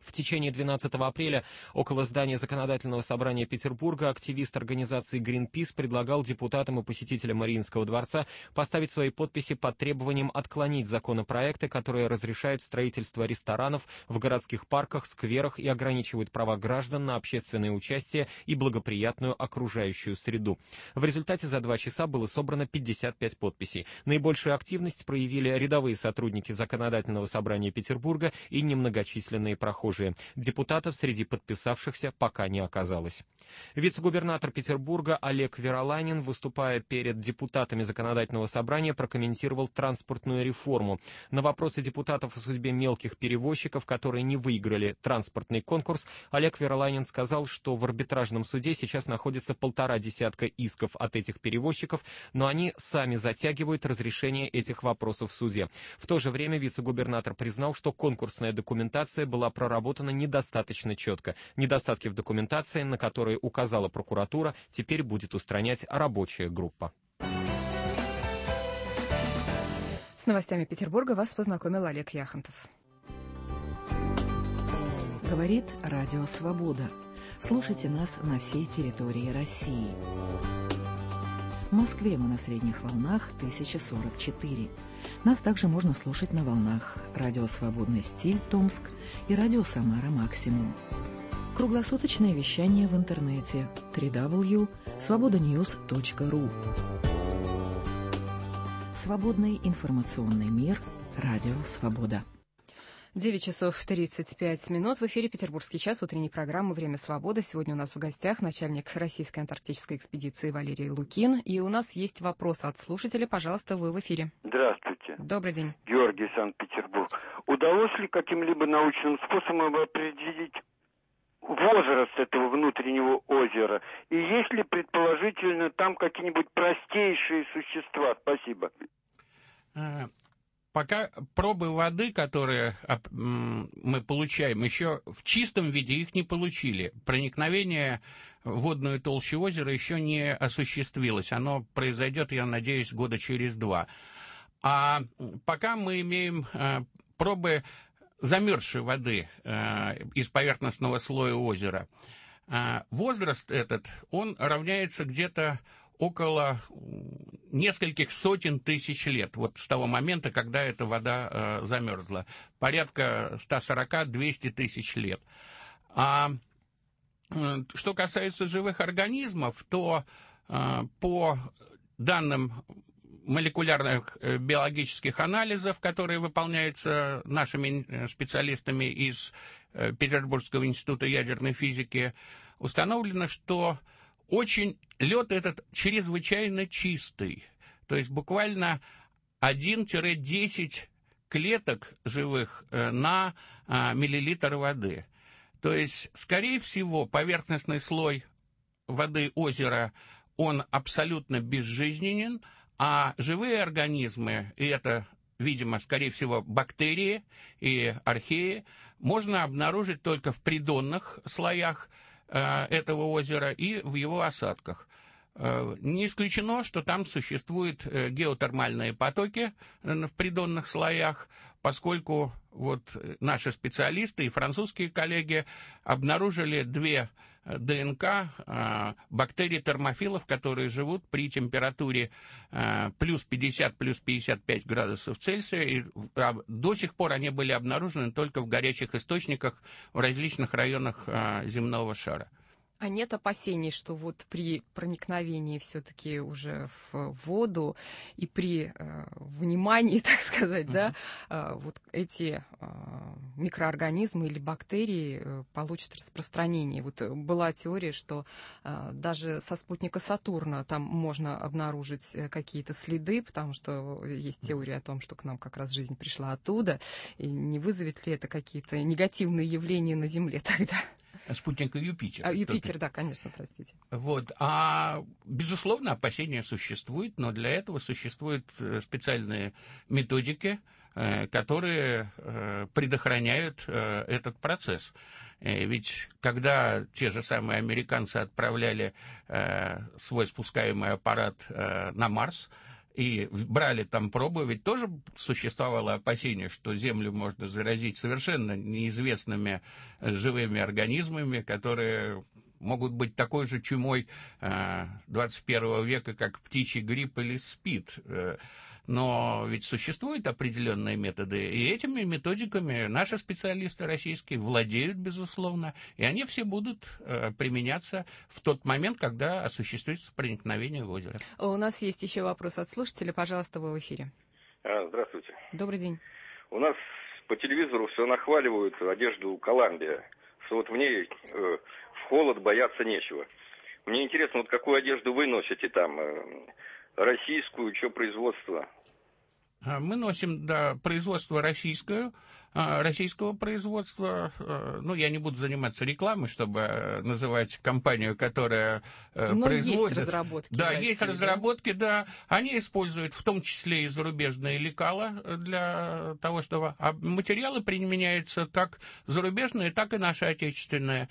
В течение двенадцатого апреля около здания Законодательного собрания Петербурга активист организации Greenpeace предлагал депутатам и посетителям Мариинского дворца поставить свои подписи под требованием отклонить законопроекты, которые разрешают строительство ресторанов в городских парках, скверах и ограничивают права граждан на общественное участие и благоприятную окружающую среду. В результате за два часа было собрано пятьдесят пять подписей. Наибольшую активность проявили рядовые сотрудники Законодательного собрания Петербурга и немногочисленные прохожие. Депутатов среди подписавшихся пока не оказалось. Вице-губернатор Петербурга Олег Вероланин, выступая перед депутатами Законодательного собрания, прокомментировал транспортную реформу. На вопросы депутатов о судьбе мелких перевозчиков, которые не выиграли транспортный конкурс, Олег Вероланин сказал, что в арбитражном суде сейчас находится полтора десятка исков от этих перевозчиков, но они сами затягивают разрешение этих вопросов в суде. В то же время вице-губернатор признал, что конкурсная документация была проработана недостаточно четко. Недостатки в документации, на которые указала прокуратура, теперь будет устранять рабочая группа. С новостями Петербурга вас познакомил Олег Яхонтов. Говорит Радио Свобода. Слушайте нас на всей территории России. В Москве мы на средних волнах тысяча сорок четыре. Нас также можно слушать на волнах Радио Свободный стиль Томск и Радио Самара Максимум. Круглосуточное вещание в интернете дабл ю дабл ю дабл ю точка свобода ньюс точка ру. Свободный информационный мир. Радио Свобода. девять часов тридцать пять минут. В эфире «Петербургский час», утренней программы «Время свободы». Сегодня у нас в гостях начальник российской антарктической экспедиции Валерий Лукин. И у нас есть вопрос от слушателя. Пожалуйста, вы в эфире. Здравствуйте. Добрый день. Георгий, Санкт-Петербург. Удалось ли каким-либо научным способом определить возраст этого внутреннего озера? И есть ли, предположительно, там какие-нибудь простейшие существа? Спасибо. Пока пробы воды, которые мы получаем, еще в чистом виде их не получили. Проникновение в водную толщу озера еще не осуществилось. Оно произойдет, я надеюсь, года через два. А пока мы имеем пробы замерзшей воды из поверхностного слоя озера. Возраст этот, он равняется где-то около нескольких сотен тысяч лет, вот с того момента, когда эта вода э, замерзла. Порядка сто сорок - двести тысяч лет. А э, что касается живых организмов, то э, по данным молекулярных э, биологических анализов, которые выполняются нашими специалистами из э, Петербургского института ядерной физики, установлено, что очень лед этот чрезвычайно чистый, то есть буквально один-десять клеток живых на миллилитр воды. То есть, скорее всего, поверхностный слой воды озера, он абсолютно безжизненен, а живые организмы, и это, видимо, скорее всего, бактерии и археи, можно обнаружить только в придонных слоях этого озера и в его осадках. Не исключено, что там существуют геотермальные потоки в придонных слоях, поскольку вот наши специалисты и французские коллеги обнаружили две ДНК бактерий-термофилов, которые живут при температуре плюс пятьдесят, плюс пятьдесят пять градусов Цельсия, и до сих пор они были обнаружены только в горячих источниках в различных районах земного шара. А нет опасений, что вот при проникновении все-таки уже в воду и при э, внимании, так сказать, mm-hmm. да, э, вот эти э, микроорганизмы или бактерии э, получат распространение? Вот была теория, что э, даже со спутника Сатурна там можно обнаружить какие-то следы, потому что есть теория о том, что к нам как раз жизнь пришла оттуда, и не вызовет ли это какие-то негативные явления на Земле тогда? Спутника Юпитер. А, Юпитер, да, конечно, простите. Вот. А, безусловно, опасения существуют, но для этого существуют специальные методики, которые предохраняют этот процесс. Ведь когда те же самые американцы отправляли свой спускаемый аппарат на Марс, и брали там пробы, ведь тоже существовало опасение, что Землю можно заразить совершенно неизвестными живыми организмами, которые могут быть такой же чумой двадцать первого века, как птичий грипп или СПИД. Но ведь существуют определенные методы, и этими методиками наши специалисты российские владеют, безусловно, и они все будут э, применяться в тот момент, когда осуществится проникновение в озеро. У нас есть еще вопрос от слушателя. Пожалуйста, вы в эфире. А, здравствуйте. Добрый день. У нас по телевизору все нахваливают одежду Коламбия, что вот в ней э, в холод бояться нечего. Мне интересно, вот какую одежду вы носите там, э, российскую, что производство? Мы носим, да, производство российское, российского производства. Ну, я не буду заниматься рекламой, чтобы называть компанию, которая Но производит. есть разработки. Да, России, есть разработки, да? да. Они используют в том числе и зарубежные лекала для того, чтобы... А материалы применяются как зарубежные, так и наши отечественные.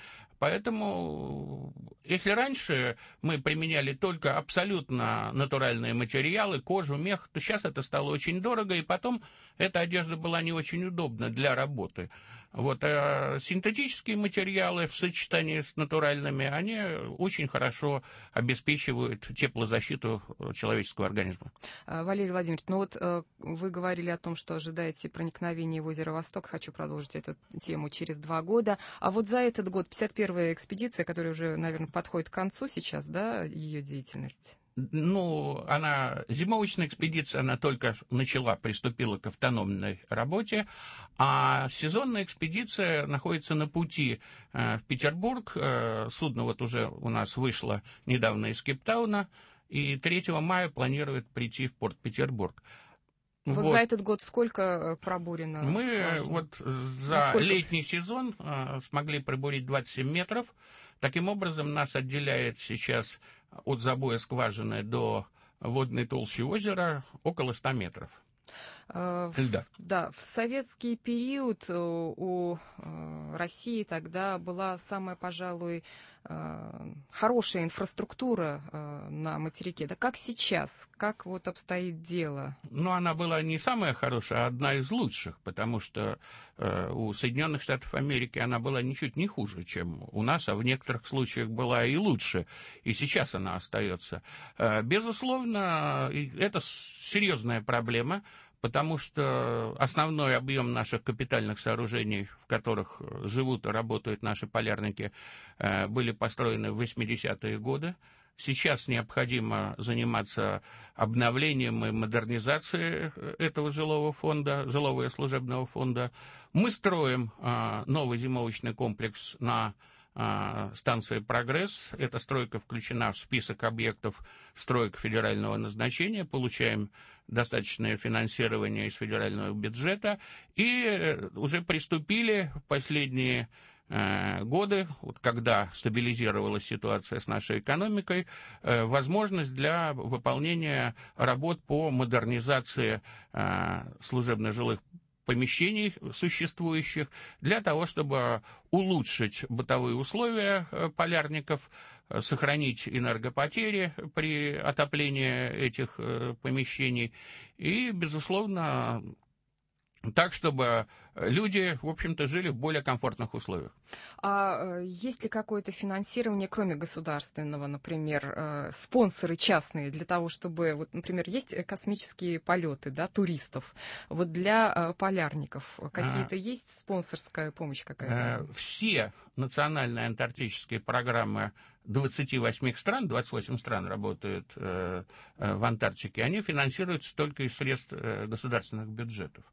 Поэтому, если раньше мы применяли только абсолютно натуральные материалы, кожу, мех, то сейчас это стало очень дорого, и потом эта одежда была не очень удобна для работы. Вот, а синтетические материалы в сочетании с натуральными, они очень хорошо обеспечивают теплозащиту человеческого организма. Валерий Владимирович, ну вот вы говорили о том, что ожидаете проникновения в озеро Восток. Хочу продолжить эту тему через два года. А вот за этот год пятьдесят первая экспедиция, которая уже, наверное, подходит к концу сейчас, да, ее деятельность? Ну, она, зимовочная экспедиция, она только начала, приступила к автономной работе, а сезонная экспедиция находится на пути э, в Петербург. Э, судно вот уже у нас вышло недавно из Кейптауна, и третьего мая планирует прийти в порт Петербург. Вот, вот за этот год сколько пробурено? Мы скажем? вот за Насколько? летний сезон э, смогли пробурить двадцать семь метров. Таким образом, нас отделяет сейчас от забоя скважины до водной толщи озера около ста метров. Льда. Да, в советский период у России тогда была самая, пожалуй, хорошая инфраструктура на материке. Да как сейчас? Как вот обстоит дело? Ну, она была не самая хорошая, а одна из лучших, потому что у Соединенных Штатов Америки она была ничуть не хуже, чем у нас, а в некоторых случаях была и лучше. И сейчас она остается. Безусловно, это серьезная проблема, потому что основной объем наших капитальных сооружений, в которых живут и работают наши полярники, были построены в восьмидесятые годы. Сейчас необходимо заниматься обновлением и модернизацией этого жилого фонда, жилого и служебного фонда. Мы строим новый зимовочный комплекс на станции «Прогресс». Эта стройка включена в список объектов строек федерального назначения. Получаем достаточное финансирование из федерального бюджета. И уже приступили в последние годы, вот когда стабилизировалась ситуация с нашей экономикой, возможность для выполнения работ по модернизации служебных жилых помещений существующих, для того, чтобы улучшить бытовые условия полярников, сохранить энергопотери при отоплении этих помещений и, безусловно, так, чтобы люди, в общем-то, жили в более комфортных условиях. А есть ли какое-то финансирование, кроме государственного, например, спонсоры частные, для того, чтобы, вот, например, есть космические полеты, да, туристов, вот для полярников какие-то а, есть спонсорская помощь какая-то? Все национальные антарктические программы двадцати восьми стран, двадцать восемь стран работают э, в Антарктике, они финансируются только из средств э, государственных бюджетов.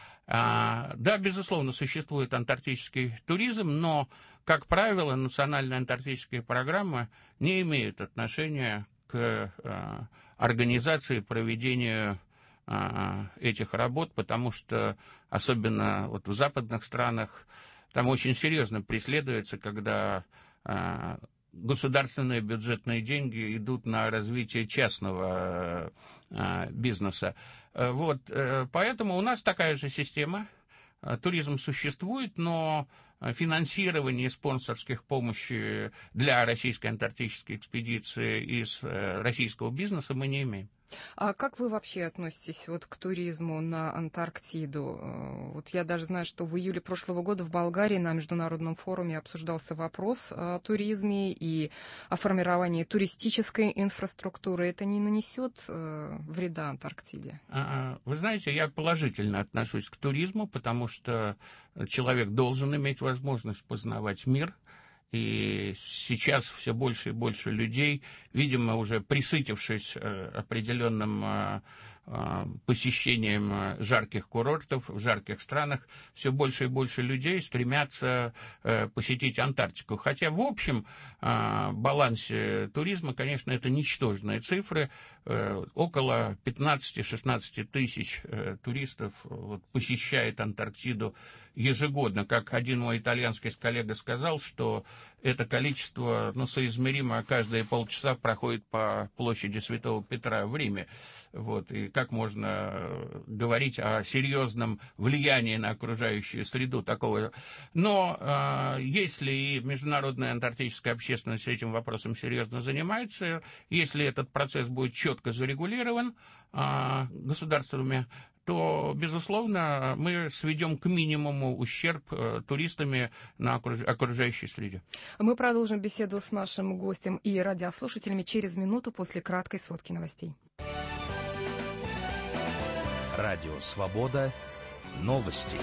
А, да, безусловно, существует антарктический туризм, но, как правило, национальные антарктические программы не имеют отношения к а, организации и проведению а, этих работ, потому что, особенно вот в западных странах, там очень серьезно преследуется, когда а, государственные бюджетные деньги идут на развитие частного а, бизнеса. Вот, поэтому у нас такая же система. Туризм существует, но финансирование спонсорских помощи для российской антарктической экспедиции из российского бизнеса мы не имеем. А как вы вообще относитесь вот к туризму на Антарктиду? Вот я даже знаю, что в июле прошлого года в Болгарии на международном форуме обсуждался вопрос о туризме и о формировании туристической инфраструктуры. Это не нанесет вреда Антарктиде? Вы знаете, я положительно отношусь к туризму, потому что человек должен иметь возможность познавать мир. И сейчас все больше и больше людей, видимо, уже присытившись определенным посещением жарких курортов в жарких странах, все больше и больше людей стремятся посетить Антарктику. Хотя, в общем, балансе туризма, конечно, это ничтожные цифры. Около пятнадцать-шестнадцать тысяч туристов вот, посещает Антарктиду ежегодно. Как один мой итальянский коллега сказал, что это количество, ну, соизмеримо, каждые полчаса проходит по площади Святого Петра в Риме. Вот, и как можно говорить о серьезном влиянии на окружающую среду такого. Но э, если и международная антарктическая общественность этим вопросом серьезно занимается, если этот процесс будет четко зарегулирован э, государствами, то, безусловно, мы сведем к минимуму ущерб э, туристами на окруж... окружающей среде. Мы продолжим беседу с нашим гостем и радиослушателями через минуту после краткой сводки новостей. Радио «Свобода». Новости.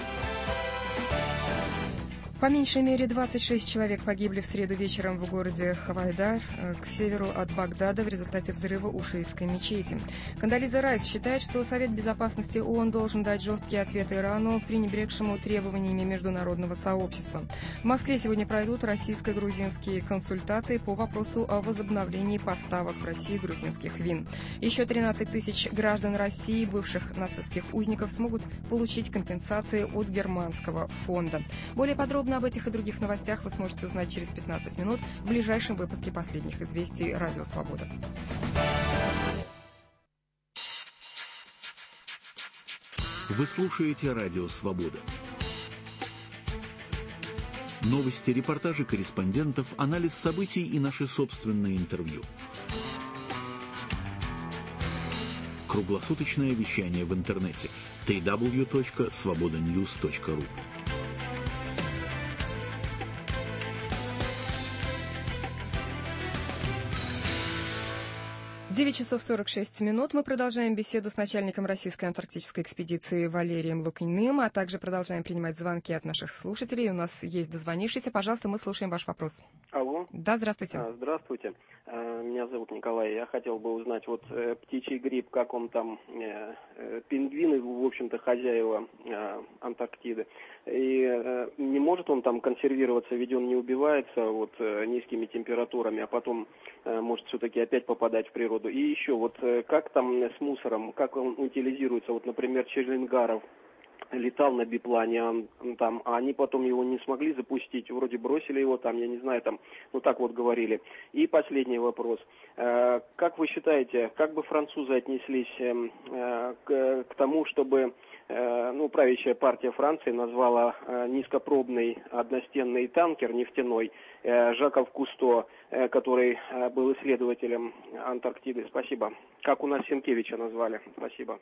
По меньшей мере двадцать шесть человек погибли в среду вечером в городе Хавайдар, к северу от Багдада, в результате взрыва у шиитской мечети. Кондолиза Райс считает, что Совет Безопасности ООН должен дать жесткие ответы Ирану, пренебрегшему требованиями международного сообщества. В Москве сегодня пройдут российско-грузинские консультации по вопросу о возобновлении поставок в Россию грузинских вин. Еще тринадцать тысяч граждан России, бывших нацистских узников, смогут получить компенсации от германского фонда. Более подробно об этих и других новостях вы сможете узнать через пятнадцать минут в ближайшем выпуске последних известий «Радио Свобода». Вы слушаете «Радио Свобода». Новости, репортажи корреспондентов, анализ событий и наши собственные интервью. Круглосуточное вещание в интернете дабл ю дабл ю дабл ю точка свобода ньюс точка ру. девять часов сорок шесть минут. Мы продолжаем беседу с начальником российской антарктической экспедиции Валерием Лукиным, а также продолжаем принимать звонки от наших слушателей. У нас есть дозвонившийся. Пожалуйста, мы слушаем ваш вопрос. Алло. Да, здравствуйте. А, здравствуйте. А, меня зовут Николай. Я хотел бы узнать, вот э, птичий грипп, как он там, э, э, пингвины, в общем-то, хозяева э, Антарктиды. И э, не может он там консервироваться, ведь он не убивается вот э, низкими температурами, а потом э, может все-таки опять попадать в природу. И еще вот э, как там с мусором, как он утилизируется, вот, например, Чернингаров летал на биплане, он, там, а они потом его не смогли запустить, вроде бросили его там, я не знаю, там, ну так вот говорили. И последний вопрос. Э, как вы считаете, как бы французы отнеслись э, к, к тому, чтобы, э, ну, правящая партия Франции назвала э, низкопробный одностенный танкер нефтяной э, Жаков Кусто, э, который э, был исследователем Антарктиды? Спасибо. Как у нас Сенкевича назвали? Спасибо.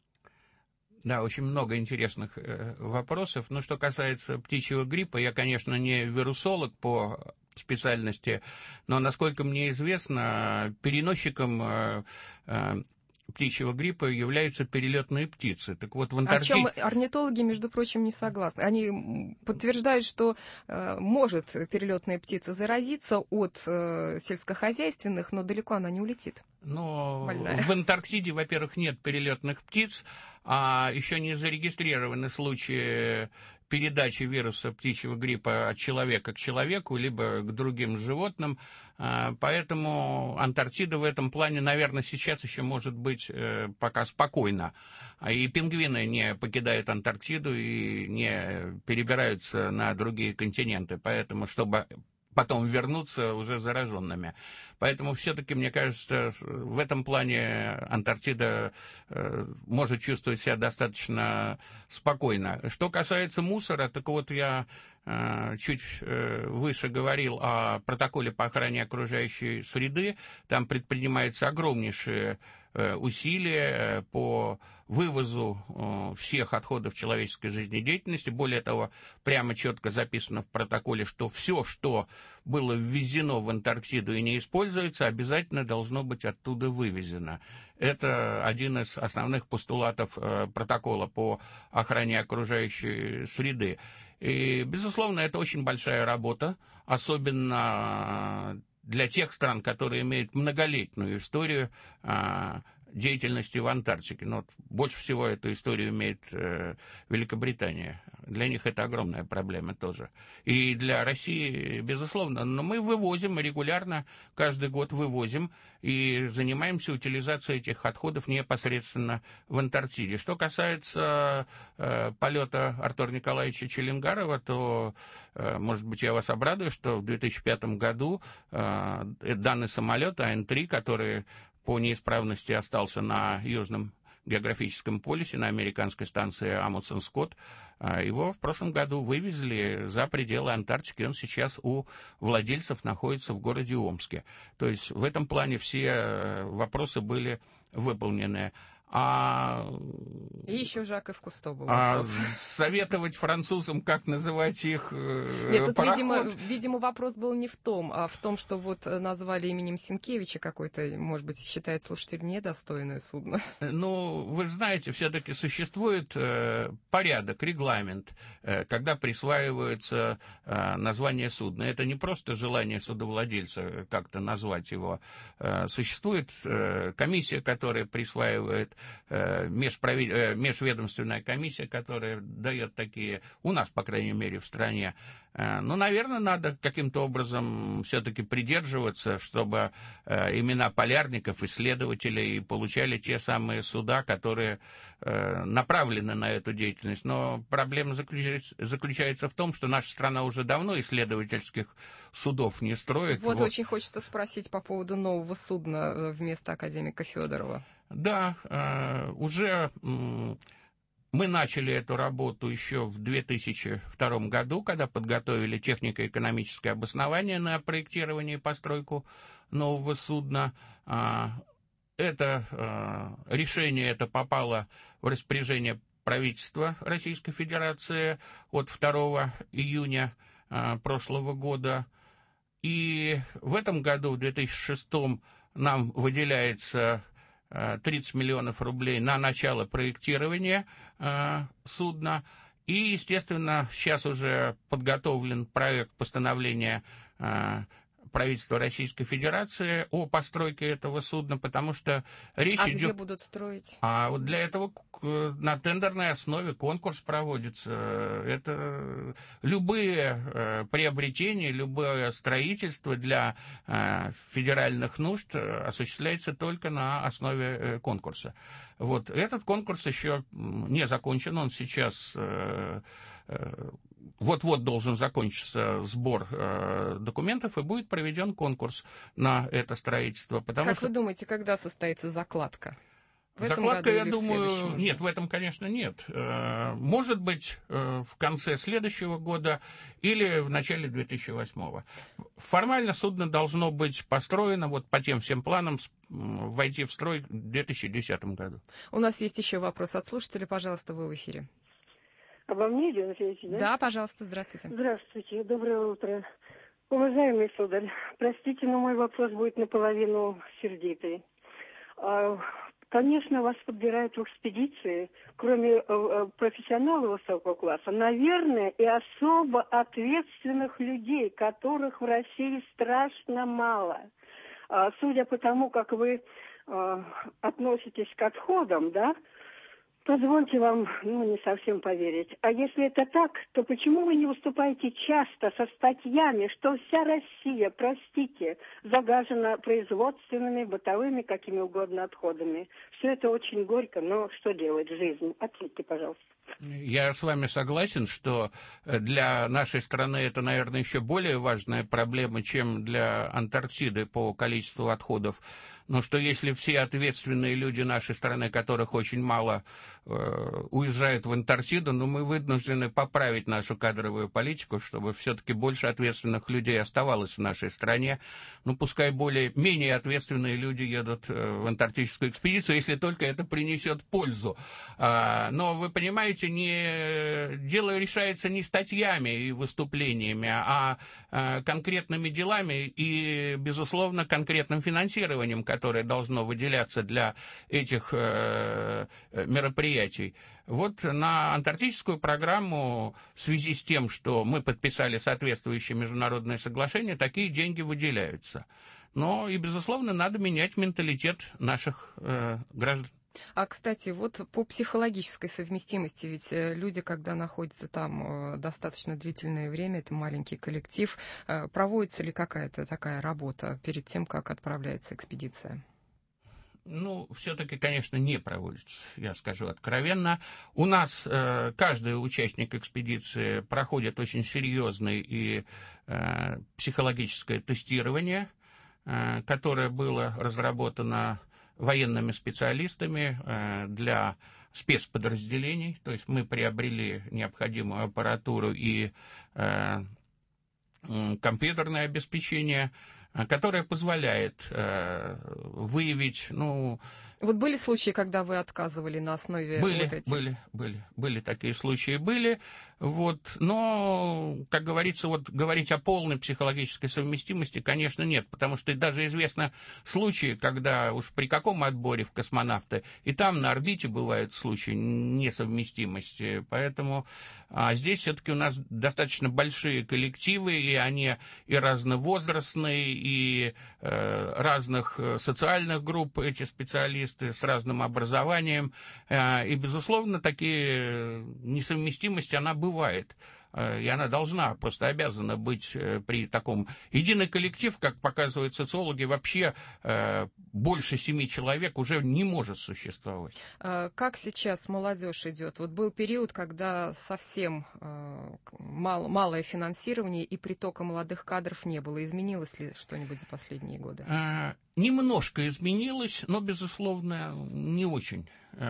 Да, очень много интересных э, вопросов. Но что касается птичьего гриппа, я, конечно, не вирусолог по специальности, но, насколько мне известно, переносчиком э, э, птичьего гриппа являются перелетные птицы. Так вот, в Антарктиде... О чем орнитологи, между прочим, не согласны. Они подтверждают, что э, может перелетная птица заразиться от э, сельскохозяйственных, но далеко она не улетит. Но Больная. В Антарктиде, во-первых, нет перелетных птиц, а еще не зарегистрированы случаи передачи вируса птичьего гриппа от человека к человеку, либо к другим животным. Поэтому Антарктида в этом плане, наверное, сейчас еще может быть пока спокойна. И пингвины не покидают Антарктиду и не перебираются на другие континенты. Поэтому, чтобы потом вернуться уже зараженными. Поэтому все-таки, мне кажется, в этом плане Антарктида э, может чувствовать себя достаточно спокойно. Что касается мусора, так вот я чуть выше говорил о протоколе по охране окружающей среды. Там предпринимаются огромнейшие усилия по вывозу всех отходов человеческой жизнедеятельности. Более того, прямо четко записано в протоколе, что все, что было ввезено в Антарктиду и не используется, обязательно должно быть оттуда вывезено. Это один из основных постулатов протокола по охране окружающей среды. И, безусловно, это очень большая работа, особенно для тех стран, которые имеют многолетнюю историю а, деятельности в Антарктике. Но вот больше всего эту историю имеет э, Великобритания. Для них это огромная проблема тоже. И для России, безусловно. Но мы вывозим, мы регулярно каждый год вывозим и занимаемся утилизацией этих отходов непосредственно в Антарктиде. Что касается э, полета Артура Николаевича Челенгарова, то, э, может быть, я вас обрадую, что в две тысячи пятом году э, данный самолет А Н три, который по неисправности остался на Южном географическом полюсе, на американской станции Амундсен-Скотт, его в прошлом году вывезли за пределы Антарктики, он сейчас у владельцев находится в городе Омске. То есть в этом плане все вопросы были выполнены. А... И еще Жаков Кусто был а вопрос. Советовать французам, как называть их э, Нет, тут, пароход... видимо, видимо, вопрос был не в том, а в том, что вот назвали именем Сенкевича какой-то, может быть, считает слушатель недостойное судно. Ну, вы знаете, все-таки существует э, порядок, регламент, э, когда присваивается э, название судна. Это не просто желание судовладельца как-то назвать его. Э, существует э, комиссия, которая присваивает, Межправи... межведомственная комиссия, которая дает такие, у нас, по крайней мере, в стране. Ну, наверное, надо каким-то образом все-таки придерживаться, чтобы имена полярников, исследователей получали те самые суда, которые направлены на эту деятельность. Но проблема заключается, заключается в том, что наша страна уже давно исследовательских судов не строит. Вот, вот. Очень хочется спросить по поводу нового судна вместо академика Федорова. Да, э, уже э, мы начали эту работу еще в две тысячи втором году, когда подготовили технико-экономическое обоснование на проектирование и постройку нового судна. Э, это э, решение это попало в распоряжение правительства Российской Федерации от второго июня э, прошлого года. И в этом году, в две тысячи шестом, нам выделяется тридцать миллионов рублей на начало проектирования э, судна. И, естественно, сейчас уже подготовлен проект постановления э, правительства Российской Федерации о постройке этого судна, потому что речь а идет... А где будут строить? А вот для этого на тендерной основе конкурс проводится. Это любые э, приобретения, любое строительство для э, федеральных нужд осуществляется только на основе э, конкурса. Вот этот конкурс еще не закончен, он сейчас... Э, э, Вот-вот должен закончиться сбор э, документов, и будет проведен конкурс на это строительство. Потому как что... вы думаете, когда состоится закладка? В Закладка, этом году я или думаю, нет, в этом, конечно, нет. Э, может быть, э, в конце следующего года или в начале две тысячи восьмого. Формально судно должно быть построено вот по тем всем планам, войти в строй в две тысячи десятом году. У нас есть еще вопрос от слушателя. Пожалуйста, вы в эфире. Обо мне, Елена Федоровна, да? Да, пожалуйста, здравствуйте. Здравствуйте, доброе утро. Уважаемый сударь, простите, но мой вопрос будет наполовину сердитый. Конечно, вас подбирают в экспедиции, кроме профессионалов высокого класса, наверное, и особо ответственных людей, которых в России страшно мало. Судя по тому, как вы относитесь к отходам, да, позвольте вам, ну, не совсем поверить. А если это так, то почему вы не выступаете часто со статьями, что вся Россия, простите, загажена производственными, бытовыми, какими угодно отходами? Все это очень горько, но что делать, жизнь? Ответьте, пожалуйста. Я с вами согласен, что для нашей страны это, наверное, еще более важная проблема, чем для Антарктиды по количеству отходов. Но что если все ответственные люди нашей страны, которых очень мало, уезжают в Антарктиду, но мы вынуждены поправить нашу кадровую политику, чтобы все-таки больше ответственных людей оставалось в нашей стране. Ну, пускай более, менее ответственные люди едут в антарктическую экспедицию, если только это принесет пользу. Но, вы понимаете, не, дело решается не статьями и выступлениями, а конкретными делами и, безусловно, конкретным финансированием, которое должно выделяться для этих мероприятий. Вот на антарктическую программу в связи с тем, что мы подписали соответствующие международные соглашения, такие деньги выделяются. Но и, безусловно, надо менять менталитет наших э, граждан. А, кстати, вот по психологической совместимости, ведь люди, когда находятся там достаточно длительное время, это маленький коллектив, проводится ли какая-то такая работа перед тем, как отправляется экспедиция? Ну, все-таки, конечно, не проводится, я скажу откровенно. У нас э, каждый участник экспедиции проходит очень серьезное и э, психологическое тестирование, э, которое было разработано военными специалистами э, для спецподразделений. То есть мы приобрели необходимую аппаратуру и э, компьютерное обеспечение, которая позволяет э, выявить, ну... Вот были случаи, когда вы отказывали на основе были, вот этих? Были, были, были такие случаи, были, вот, но, как говорится, вот говорить о полной психологической совместимости, конечно, нет, потому что даже известно случаи, когда уж при каком отборе в космонавты, и там на орбите бывают случаи несовместимости, поэтому а здесь все-таки у нас достаточно большие коллективы, и они и разновозрастные, и э, разных социальных групп эти специалисты, с разным образованием, и, безусловно, такие несовместимости, она бывает. И она должна, просто обязана быть при таком... Единый коллектив, как показывают социологи, вообще больше семи человек уже не может существовать. Как сейчас молодежь идет? Вот был период, когда совсем мало, малое финансирование и притока молодых кадров не было. Изменилось ли что-нибудь за последние годы? Немножко изменилось, но, безусловно, не очень.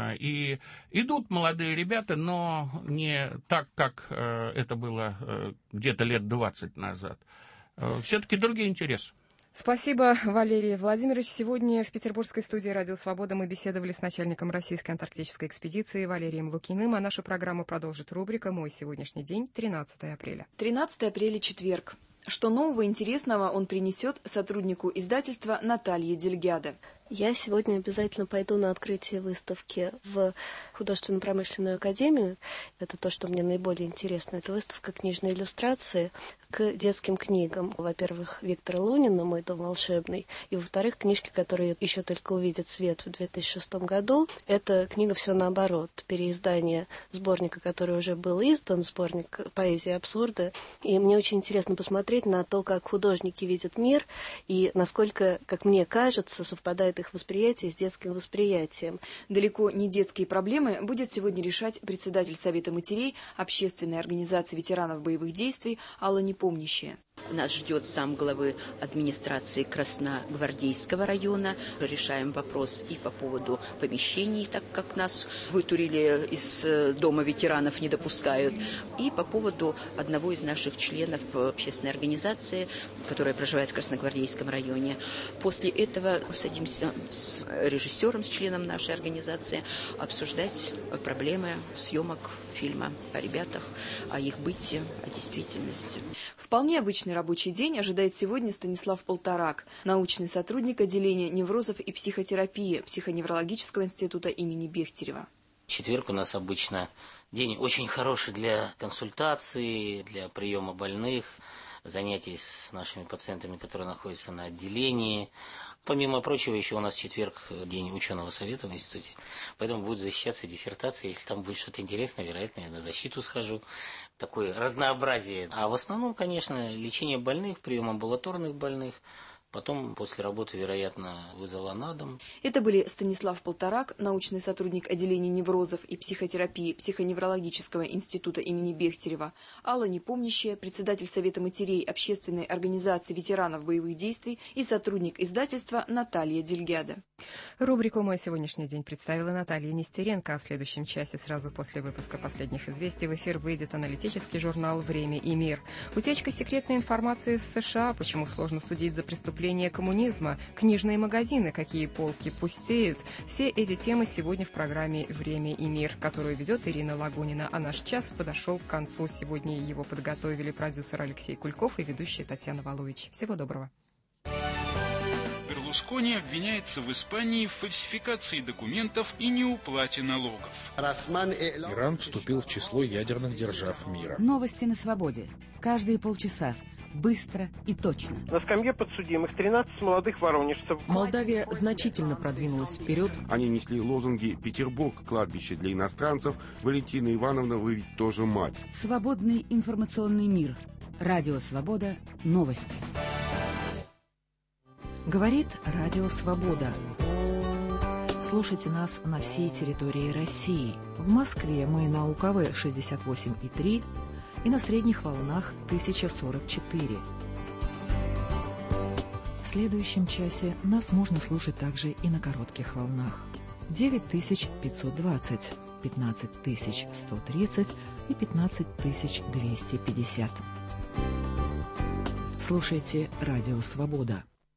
И идут молодые ребята, но не так, как это было где-то лет двадцать назад. Все-таки другие интересы. Спасибо, Валерий Владимирович. Сегодня в петербургской студии «Радио Свобода» мы беседовали с начальником российской антарктической экспедиции Валерием Лукиным, а нашу программу продолжит рубрика «Мой сегодняшний день», тринадцатое апреля. тринадцатое апреля, четверг. Что нового и интересного он принесет сотруднику издательства Наталье Дельгяде? Я сегодня обязательно пойду на открытие выставки в художественно-промышленную академию. Это то, что мне наиболее интересно. Это выставка книжной иллюстрации к детским книгам. Во-первых, Виктора Лунина «Мой дом волшебный», и, во-вторых, книжки, которые еще только увидят свет в две тысячи шестом году. Это книга «Все наоборот», переиздание сборника, который уже был издан, сборник поэзии абсурда. И мне очень интересно посмотреть на то, как художники видят мир и насколько, как мне кажется, совпадает их восприятие с детским восприятием. Далеко не детские проблемы будет сегодня решать председатель Совета матерей общественной организации ветеранов боевых действий Алла Непомнящая. Нас ждет зам главы администрации Красногвардейского района. Решаем вопрос и по поводу помещений, так как нас вытурили из дома ветеранов, не допускают, и по поводу одного из наших членов общественной организации, которая проживает в Красногвардейском районе. После этого садимся с режиссером, с членом нашей организации, обсуждать проблемы съемок фильма о ребятах, о их быте, о действительности. Вполне обычный рабочий день ожидает сегодня Станислав Полторак, научный сотрудник отделения неврозов и психотерапии Психоневрологического института имени Бехтерева. Четверг у нас обычно день очень хороший для консультаций, для приема больных, занятий с нашими пациентами, которые находятся на отделении. Помимо прочего, еще у нас в четверг день ученого совета в институте, поэтому будет защищаться диссертация. Если там будет что-то интересное, вероятно, я на защиту схожу. Такое разнообразие. А в основном, конечно, лечение больных, прием амбулаторных больных, Потом после работы, вероятно, вызвала на дом. Это были Станислав Полторак, научный сотрудник отделения неврозов и психотерапии Психоневрологического института имени Бехтерева, Алла Непомнящая, председатель Совета матерей Общественной организации ветеранов боевых действий и сотрудник издательства Наталья Дельгяда. Рубрику «Мой сегодняшний день» представила Наталья Нестеренко. А в следующем часе, сразу после выпуска последних известий, в эфир выйдет аналитический журнал «Время и мир». Утечка секретной информации в США, почему сложно судить за преступление коммунизма, книжные магазины, какие полки пустеют. Все эти темы сегодня в программе «Время и мир», которую ведет Ирина Лагунина. А наш час подошел к концу. Сегодня его подготовили продюсер Алексей Кульков и ведущая Татьяна Валович. Всего доброго. Берлускони обвиняется в Испании в фальсификации документов и неуплате налогов. Иран вступил в число ядерных держав мира. Новости на свободе. Каждые полчаса. Быстро и точно. На скамье подсудимых тринадцать молодых воронежцев. Молдавия значительно продвинулась вперед. Они несли лозунги «Петербург – кладбище для иностранцев», «Валентина Ивановна, вы ведь тоже мать». Свободный информационный мир. Радио «Свобода». Новости. Говорит Радио «Свобода». Слушайте нас на всей территории России. В Москве мы на У К В шестьдесят восемь и три и на средних волнах тысяча сорок четыре. В следующем часе нас можно слушать также и на коротких волнах. девять тысяч пятьсот двадцать, пятнадцать тысяч сто тридцать и пятнадцать тысяч двести пятьдесят. Слушайте Радио «Свобода».